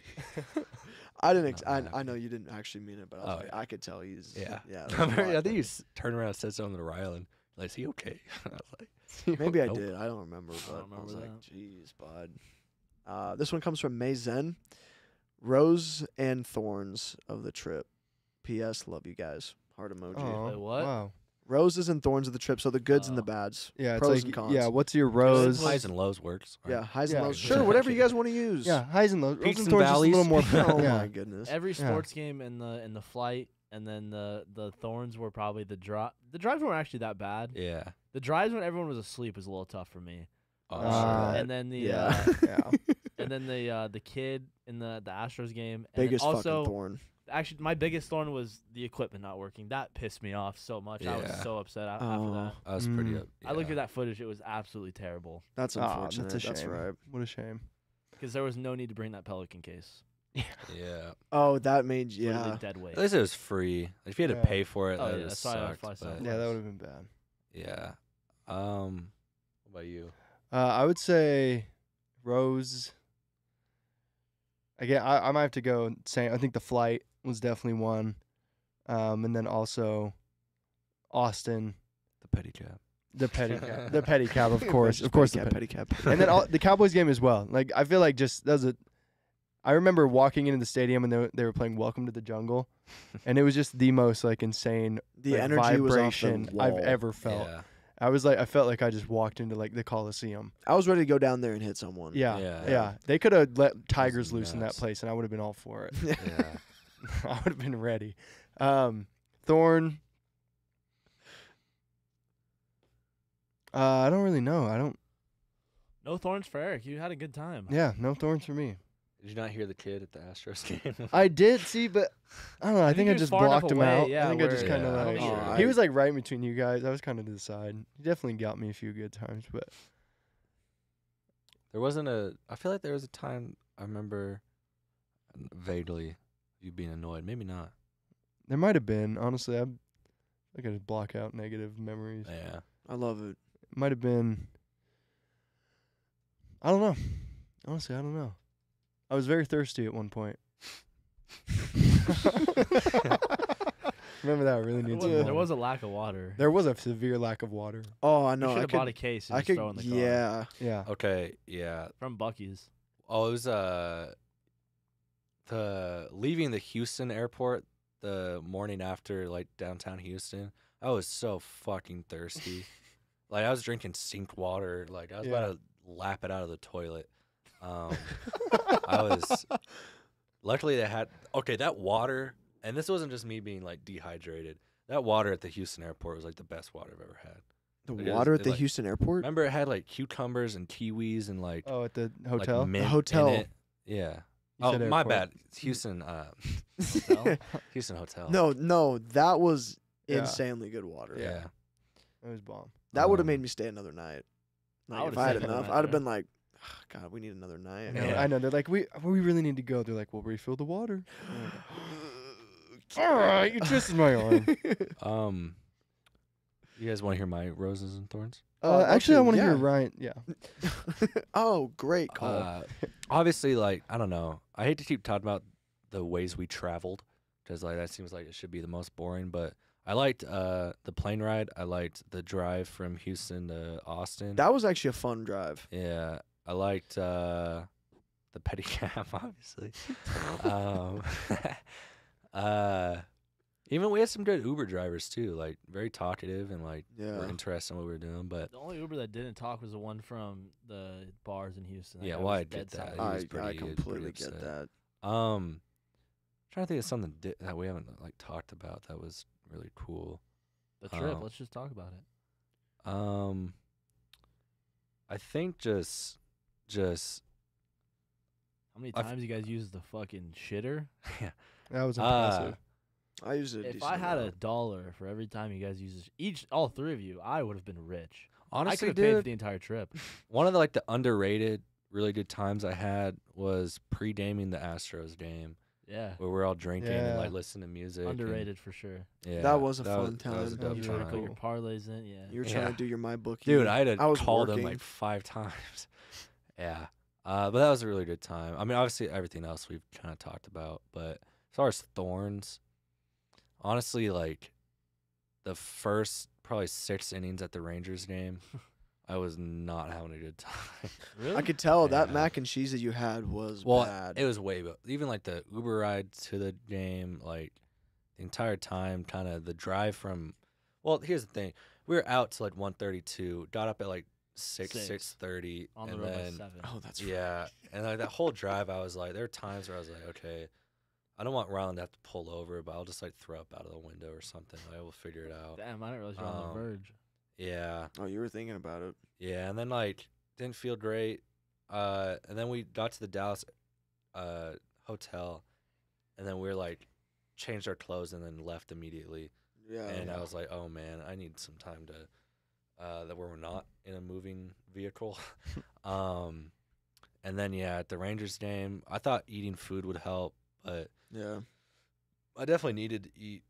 I didn't. Ex- Not I, happy. I know you didn't actually mean it, but I was Oh, like, yeah. I could tell he's. Yeah. Yeah. I there's a remember- lot I think there. you s- turned around and said something to Rylan. Like, is he okay? I was like, Maybe I Nope. did. I don't remember, but I, don't remember was like, that. "Jeez, bud." Uh, this one comes from May Zen. Rose and thorns of the trip. P S. Love you guys. Heart emoji. Oh, Wait, what? Wow. Roses and thorns of the trip. So the goods and the Oh. bads. Yeah, it's Pros like and cons. yeah. What's your rose? highs and lows works. right? Yeah, highs Yeah. and lows. Sure, whatever you guys want to use. Yeah, highs and lows. Peaks Rose and thorns just a little more. valleys. Oh yeah. my goodness. Every Yeah. sports game in the in the flight, and then the the thorns were probably the drive. The drives weren't actually that bad. Yeah. The drives when everyone was asleep was a little tough for me. Oh, Uh, shit. And then the yeah. uh, Yeah. and then the uh, the kid in the the Astros game. And Biggest then also, fucking thorn. actually, my biggest thorn was the equipment not working. That pissed me off so much. I was Yeah. so upset a- after Oh. that. I was pretty Mm. up. I looked yeah. at that footage. It was absolutely terrible That's Aw, unfortunate. that's a That's shame. right. What a shame. because there was no need to bring that Pelican case. Yeah. Oh, that made Literally yeah. dead weight. At least it was free. If you had Yeah. to pay for it, Oh, that yeah, would that's why I sucked. fly so but far. Yeah, that would have been bad. yeah. Um. What about you? Uh, I would say Rose. Again, I, I might have to go saying I think the flight was definitely one, um, and then also Austin, The pedicab. the pedicab, the pedicab, of course, of course, the pedicab, pedicab, pedicab. and then all, the Cowboys game as well. Like I feel like just that was a. I remember walking into the stadium and they were, they were playing "Welcome to the Jungle," and it was just the most like insane the like, energy was off vibration the I've wall. ever felt. Yeah. I was like, I felt like I just walked into like the Coliseum. I was ready to go down there and hit someone. Yeah, Yeah. yeah. They could have let tigers loose in that nuts. place, and I would have been all for it. Yeah. I would have been ready. Um, Thorn. Uh, I don't really know. I don't. No thorns for Eric. You had a good time. Yeah, no thorns for me. Did you not hear the kid at the Astros game? I did see, but I don't know. I You think I was just far enough blocked him away, out. yeah, I think I where- just kind of Yeah, I like. don't Oh, sure. He I- was like right between you guys. I was kind of to the side. He definitely got me a few good times, but There wasn't a. I feel like there was a time I remember vaguely you being annoyed. Maybe not. there might have been. Honestly, I like I just block out negative memories. Yeah. I love it. Might have been. I don't know. Honestly, I don't know. I was very thirsty at one point. Remember that? I really There need was, some there water. was a lack of water. There was a severe lack of water. Oh, I You know. should I have could. bought a case and I just could. throw it in the car. Yeah. Yeah. Okay. Yeah. From Bucky's. Oh, it was uh the leaving the Houston airport the morning after like downtown Houston. I was so fucking thirsty. Like I was drinking sink water. Like I was about to lap it out of the toilet. Um, I was. Luckily, they had okay that water, and this wasn't just me being like dehydrated. That water at the Houston airport was like the best water I've ever had. The Like, it was- water at it, the like- Houston airport. Remember, it had like cucumbers and kiwis and like Oh, at the like, hotel. mint in hotel. it. Yeah. You Oh, said my airport. bad. It's Houston. Uh, hotel? Houston hotel. No, no, that was Yeah. insanely good water. Yeah. It was bomb. That would have Um, made me stay another night. Like, would've if I had said enough, that, I'd have yeah. been like, "Ah, God, we need another night. No, Yeah. I know. They're like, we we really need to go. They're like, we'll refill the water. All right, you twisted my arm. Um, you guys want to hear my roses and thorns? Uh, love actually, I to, want to hear yeah. Ryan. Yeah. Oh, great call. Uh, obviously, like I don't know. I hate to keep talking about the ways we traveled because like that seems like it should be the most boring. But I liked uh the plane ride. I liked the drive from Houston to Austin. That was actually a fun drive. Yeah, I liked uh the pedicab, obviously. um, uh, even we had some good Uber drivers too, like very talkative and like Yeah. were interested in what we were doing. But The only Uber that didn't talk was the one from the bars in Houston. That Yeah, guy well, was I get dead that. silent. He I, was I pretty- he was pretty completely get upset. that. um, trying to think of something di- that we haven't like talked about that was really cool. The trip. Oh. Let's just talk about it. Um, I think just just How many I've- times you guys used the fucking shitter? That was Uh, impressive. I used it. If I had a dollar for every time you guys used each, all three of you, I would have been rich. I could honestly, have paid for dude, the entire trip. one of the like the underrated, really good times I had was pre-gaming the Astros game, Yeah, where we're all drinking and like Yeah. listening to music. and- underrated for sure. yeah, That was a that fun that was a time. dope You That were was to time. put your parlays in. Yeah, You were trying Yeah. to do your my bookie. Dude, I had to I was call working. them like five times. yeah, uh, but that was a really good time. I mean, obviously everything else we've kind of talked about, but as far as thorns, honestly, like the first probably six innings at the Rangers game, I was not having a good time. really. I could tell that Yeah. mac and cheese that you had was Well, bad. it was way, but even like the Uber ride to the game, like the entire time, kind of the drive from. Well, here's the thing: we were out till like one thirty-two, got up at like six, Six. six thirty, on the and road by then seven. oh, that's yeah, and like that whole drive, I was like, there were times where I was like, okay, I don't want Rylan to have to pull over, but I'll just like throw up out of the window or something. I will figure it out. Damn, I didn't realize you were on Um, the verge. Yeah, Oh, you were thinking about it. yeah, and then like didn't feel great. Uh, and then we got to the Dallas uh hotel, and then we were like changed our clothes and then left immediately. Yeah. and I was like, oh man, I need some time to uh that we're not in a moving vehicle. um, and then yeah, at the Rangers game, I thought eating food would help, but yeah. I definitely needed to eat.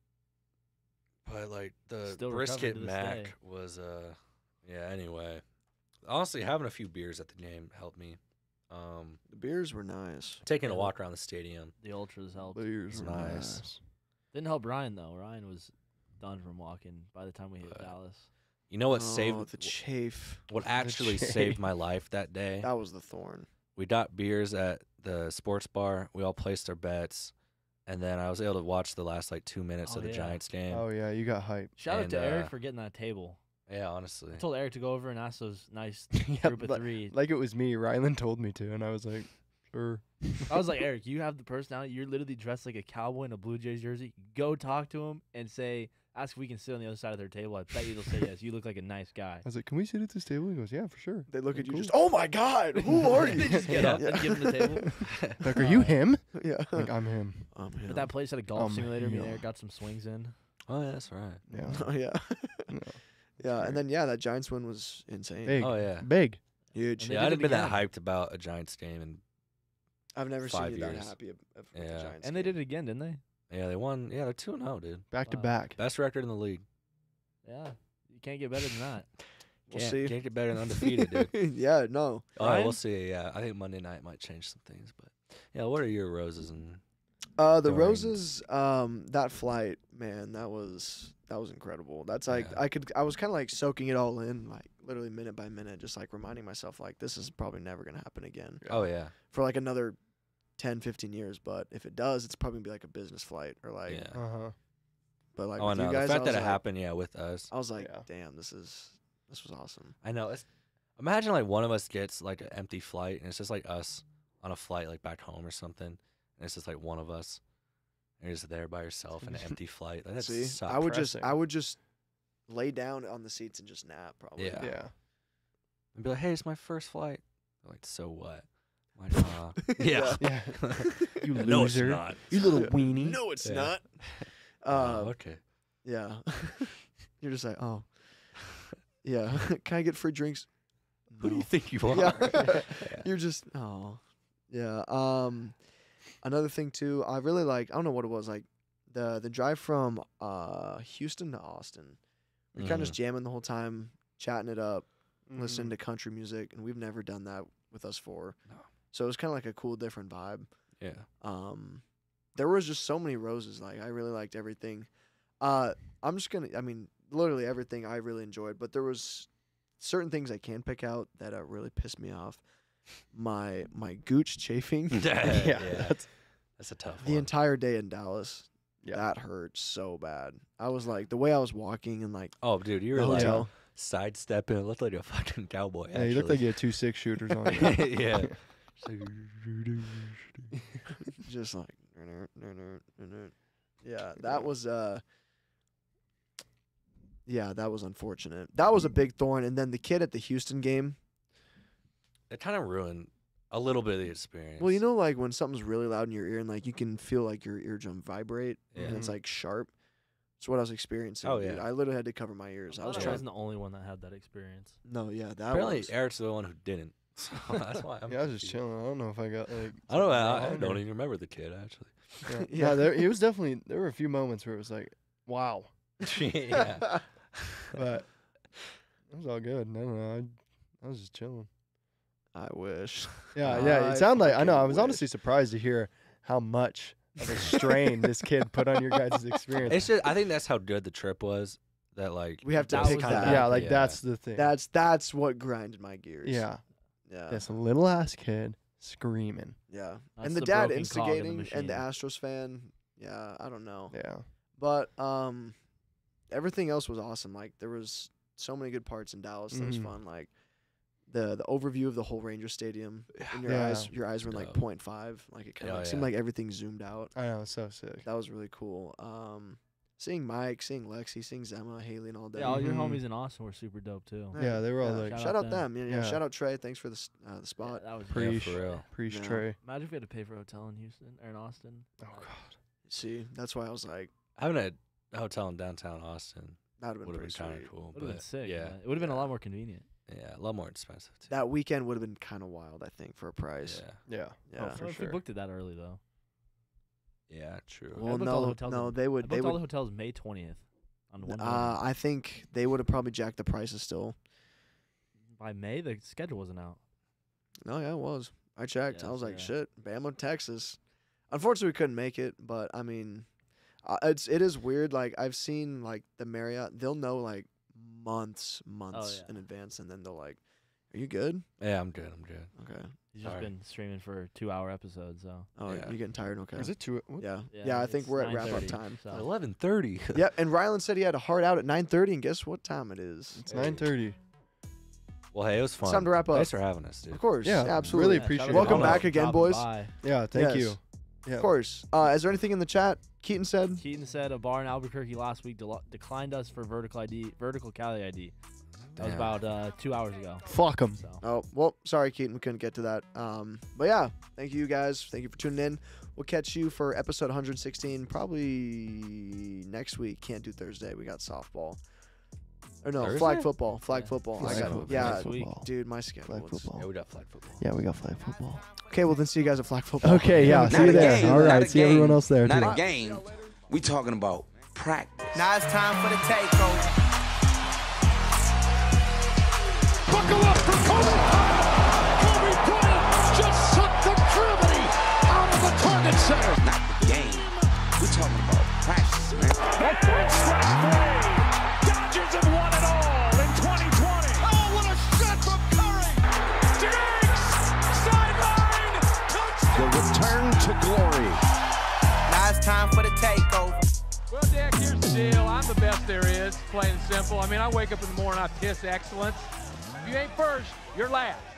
But like the Still recovering brisket to this mac day. was uh yeah. Anyway, honestly, having a few beers at the game helped me. Um, The beers were nice. taking a Yeah. walk around the stadium. The ultras helped. Beers were nice. Didn't help Ryan though. Ryan was done from walking by the time we hit Uh, Dallas. You know what oh, saved the chafe. what actually chafe. saved my life that day? That was the thorn. We got beers at the sports bar. We all placed our bets, and then I was able to watch the last like two minutes Oh, of the yeah. Giants game. Oh yeah, you got hype. Shout out and, to Eric uh, for getting that table. Yeah, honestly. I told Eric to go over and ask those nice Yeah, group of but three. like it was me. Rylan told me to, and I was like, sure. I was like, Eric, you have the personality. You're literally dressed like a cowboy in a Blue Jays jersey. Go talk to him and say, ask if we can sit on the other side of their table. I bet you they'll say yes. You look like a nice guy. I was like, can we sit at this table? He goes, yeah, for sure. They look Like, at you cool. just, oh my God, who are you? They just get Yeah. up and give him the table. Like, are you him? yeah. Like, I'm him. Um, But that place had a golf Um, simulator. Me and yeah. Eric got some swings in. Oh yeah, that's right. Yeah. oh, yeah. No. yeah. great. And then, yeah, that Giants win was insane. Big. Oh yeah. Big. Huge. They Yeah, did I it didn't been that again. hyped about a Giants game, and I've never seen five you that years. happy of, of with Yeah. the Giants. And they game. did it again, didn't they? yeah, they won. Yeah, they're two and zero, dude. Back to Wow. back. Best record in the league. Yeah. You can't get better than that. We'll Can't, see. Can't get better than undefeated, dude. yeah, no. Oh, yeah, Ryan? we'll see. Yeah, I think Monday night might change some things, but yeah. What are your roses and? Uh, the Thorns. roses, um, that flight, man, that was that was incredible. That's like Yeah. I could I was kind of like soaking it all in, like literally minute by minute, just like reminding myself like this is probably never gonna happen again Oh yeah, for like another ten, fifteen years. But if it does, it's probably gonna be like a business flight or like. yeah. Uh huh. But like oh with no, you the guys, fact I that was it like, happened, yeah, with us. I was like, Yeah. damn, this is this was awesome. I know. It's imagine like one of us gets like an empty flight, and it's just like us on a flight like back home or something, and it's just like one of us, and you're just there by yourself in an empty flight. Like, that's See, so I would just depressing. I would just lay down on the seats and just nap probably. Yeah. Yeah. and be like, hey, it's my first flight. They're like, so what? I'm like, uh, yeah. Yeah. You No, it's loser. not. You little Yeah. weenie. No, it's Yeah. not. Oh, Uh, okay. Yeah. You're just like, oh. Yeah. Can I get free drinks? Who do you think you are? Yeah. You're just oh yeah. Um, another thing too, I really like. I don't know what it was like. The the drive from uh Houston to Austin. We're kind of just jamming the whole time, chatting it up, listening to country music, and we've never done that with us four. No. So it was kind of like a cool, different vibe. Yeah. Um, there was just so many roses. Like I really liked everything. Uh, I'm just gonna. I mean, literally everything I really enjoyed. But there was certain things I can pick out that uh, really pissed me off. My my gooch chafing. yeah, Yeah, that's that's a tough The one. entire day in Dallas. Yeah. That hurt so bad. I was like the way I was walking and like Oh, dude, you the were like hotel. sidestepping. It looked like a fucking cowboy. Yeah, you look like actually. you had two six shooters on you. yeah. just like yeah, that was uh yeah, that was unfortunate. That was a big thorn. And then the kid at the Houston game. It kind of ruined a little bit of the experience. Well, you know, like when something's really loud in your ear and like you can feel like your eardrum vibrate Yeah. and it's like sharp. That's what I was experiencing. Oh, dude. yeah. I literally had to cover my ears. I I was was I trying. wasn't the only one that had that experience. No, yeah, that apparently was. Eric's the one who didn't. So that's why I'm. Yeah, I was just chilling. I don't know if I got like. I don't. I, I something don't wrong even remember the kid actually. or- Yeah, Yeah. yeah. There, it was definitely. There were a few moments where it was like, wow, yeah. but it was all good. I don't know. I, I was just chilling. I wish. Yeah, yeah. I It sounded like I know. I fucking was wish. honestly surprised to hear how much of a strain this kid put on your guys' experience. It's just. I think that's how good the trip was. That like. We have to That pick was that. the- yeah, like Yeah. that's the thing. That's that's what grinded my gears. yeah. Yeah. This little ass kid screaming. Yeah. That's and the, the dad broken cog in the instigating and the machine. Astros fan. Yeah, I don't know. Yeah. But um everything else was awesome. Like there was so many good parts in Dallas that was Mhm. fun. Like the the overview of the whole Ranger Stadium. In your Yeah. eyes your eyes were in like Dope. point five. Like it kinda Oh, like, seemed yeah. like everything zoomed out. I know. It's so sick. That was really cool. Um seeing Mike, seeing Lexi, seeing Zemma, Haley and all that. Yeah, all your Mhm. homies in Austin were super dope too. Yeah, they were all like Shout Shout out out them. them. Yeah, yeah. Yeah. Shout out Trey. Thanks for the s- uh, the Yeah, spot. that was Yeah, Preach. for real. Preach Yeah. Trey. Imagine if we had to pay for a hotel in Houston or in Austin. Oh god. See, that's why I was like, Having a hotel in downtown Austin that would have been would have pretty been kind sweet. of cool. Would have been but sick. Yeah. Yeah, it would have been a lot more convenient. Yeah, a lot more expensive too. That weekend would have been kind of wild, I think, for a price. Yeah. Yeah. Yeah. Oh, for Well, if sure. we booked it that early though. Yeah. True. Well, booked all the no, hotels no, in- they I would. They booked all would. the hotels May twentieth on one. Uh, I think they would have probably jacked the prices still. By May, the schedule wasn't out. No, yeah, it was. I checked. I Yes, was like, yeah. shit, Bama, Texas. Unfortunately, we couldn't make it, but I mean, uh, it's it is weird. Like I've seen like the Marriott, they'll know like months, months yeah. in advance, and then they'll like, "Are you good?" Yeah, I'm good. I'm good. Okay. He's just Alright. been streaming for two-hour episodes, so. Oh, Yeah. you getting tired? Okay. Is it two? What? Yeah. Yeah, Yeah, I think it's we're at wrap up nine thirty, time. so- Eleven thirty. Yep. And Rylan said he had a hard out at nine thirty, and guess what time it is? It's nine thirty. Well, hey, it was fun. time to wrap up. Thanks for having us, dude. Of course. Yeah, absolutely. really Yeah, appreciate shout it. out Welcome to back Donald again, dropping boys. by. Yeah. Thank Yes. you. Yeah. Of course. Uh, is there anything in the chat? Keaton said. Keaton said a bar in Albuquerque last week del- declined us for vertical I D, vertical Cali I D. That was Damn. about uh, two hours ago. Fuck them. So. Oh, well, sorry, Keaton. We couldn't get to that. Um, but yeah, thank you guys. Thank you for tuning in. We'll catch you for episode one sixteen probably next week. Can't do Thursday. We got softball. Or no, Thursday? flag football. Flag Yeah. football. Flag I got, football. yeah, Next week. dude, my schedule. Flag is- football. Yeah, we got flag football. Yeah, we got flag football. Okay, well then see you guys at flag football. Okay, yeah. Not See you a there. game, All not right. a See everyone game, else there Not too. a game. We talking about practice. Now it's time for the takeover. Buckle up for Kobe Bryant. Kobe Bryant just sucked the gravity out of the target center. Not the game. We talking about practice, man. That third strike three. Dodgers have won it all in twenty twenty. Oh, what a shot from Curry. Diggs, sideline, touchdown. The return to glory. Now it's time for the takeover. Well, Dick, here's the deal. I'm the best there is, plain and simple. I mean, I wake up in the morning, I piss excellence. If you ain't first, you're last.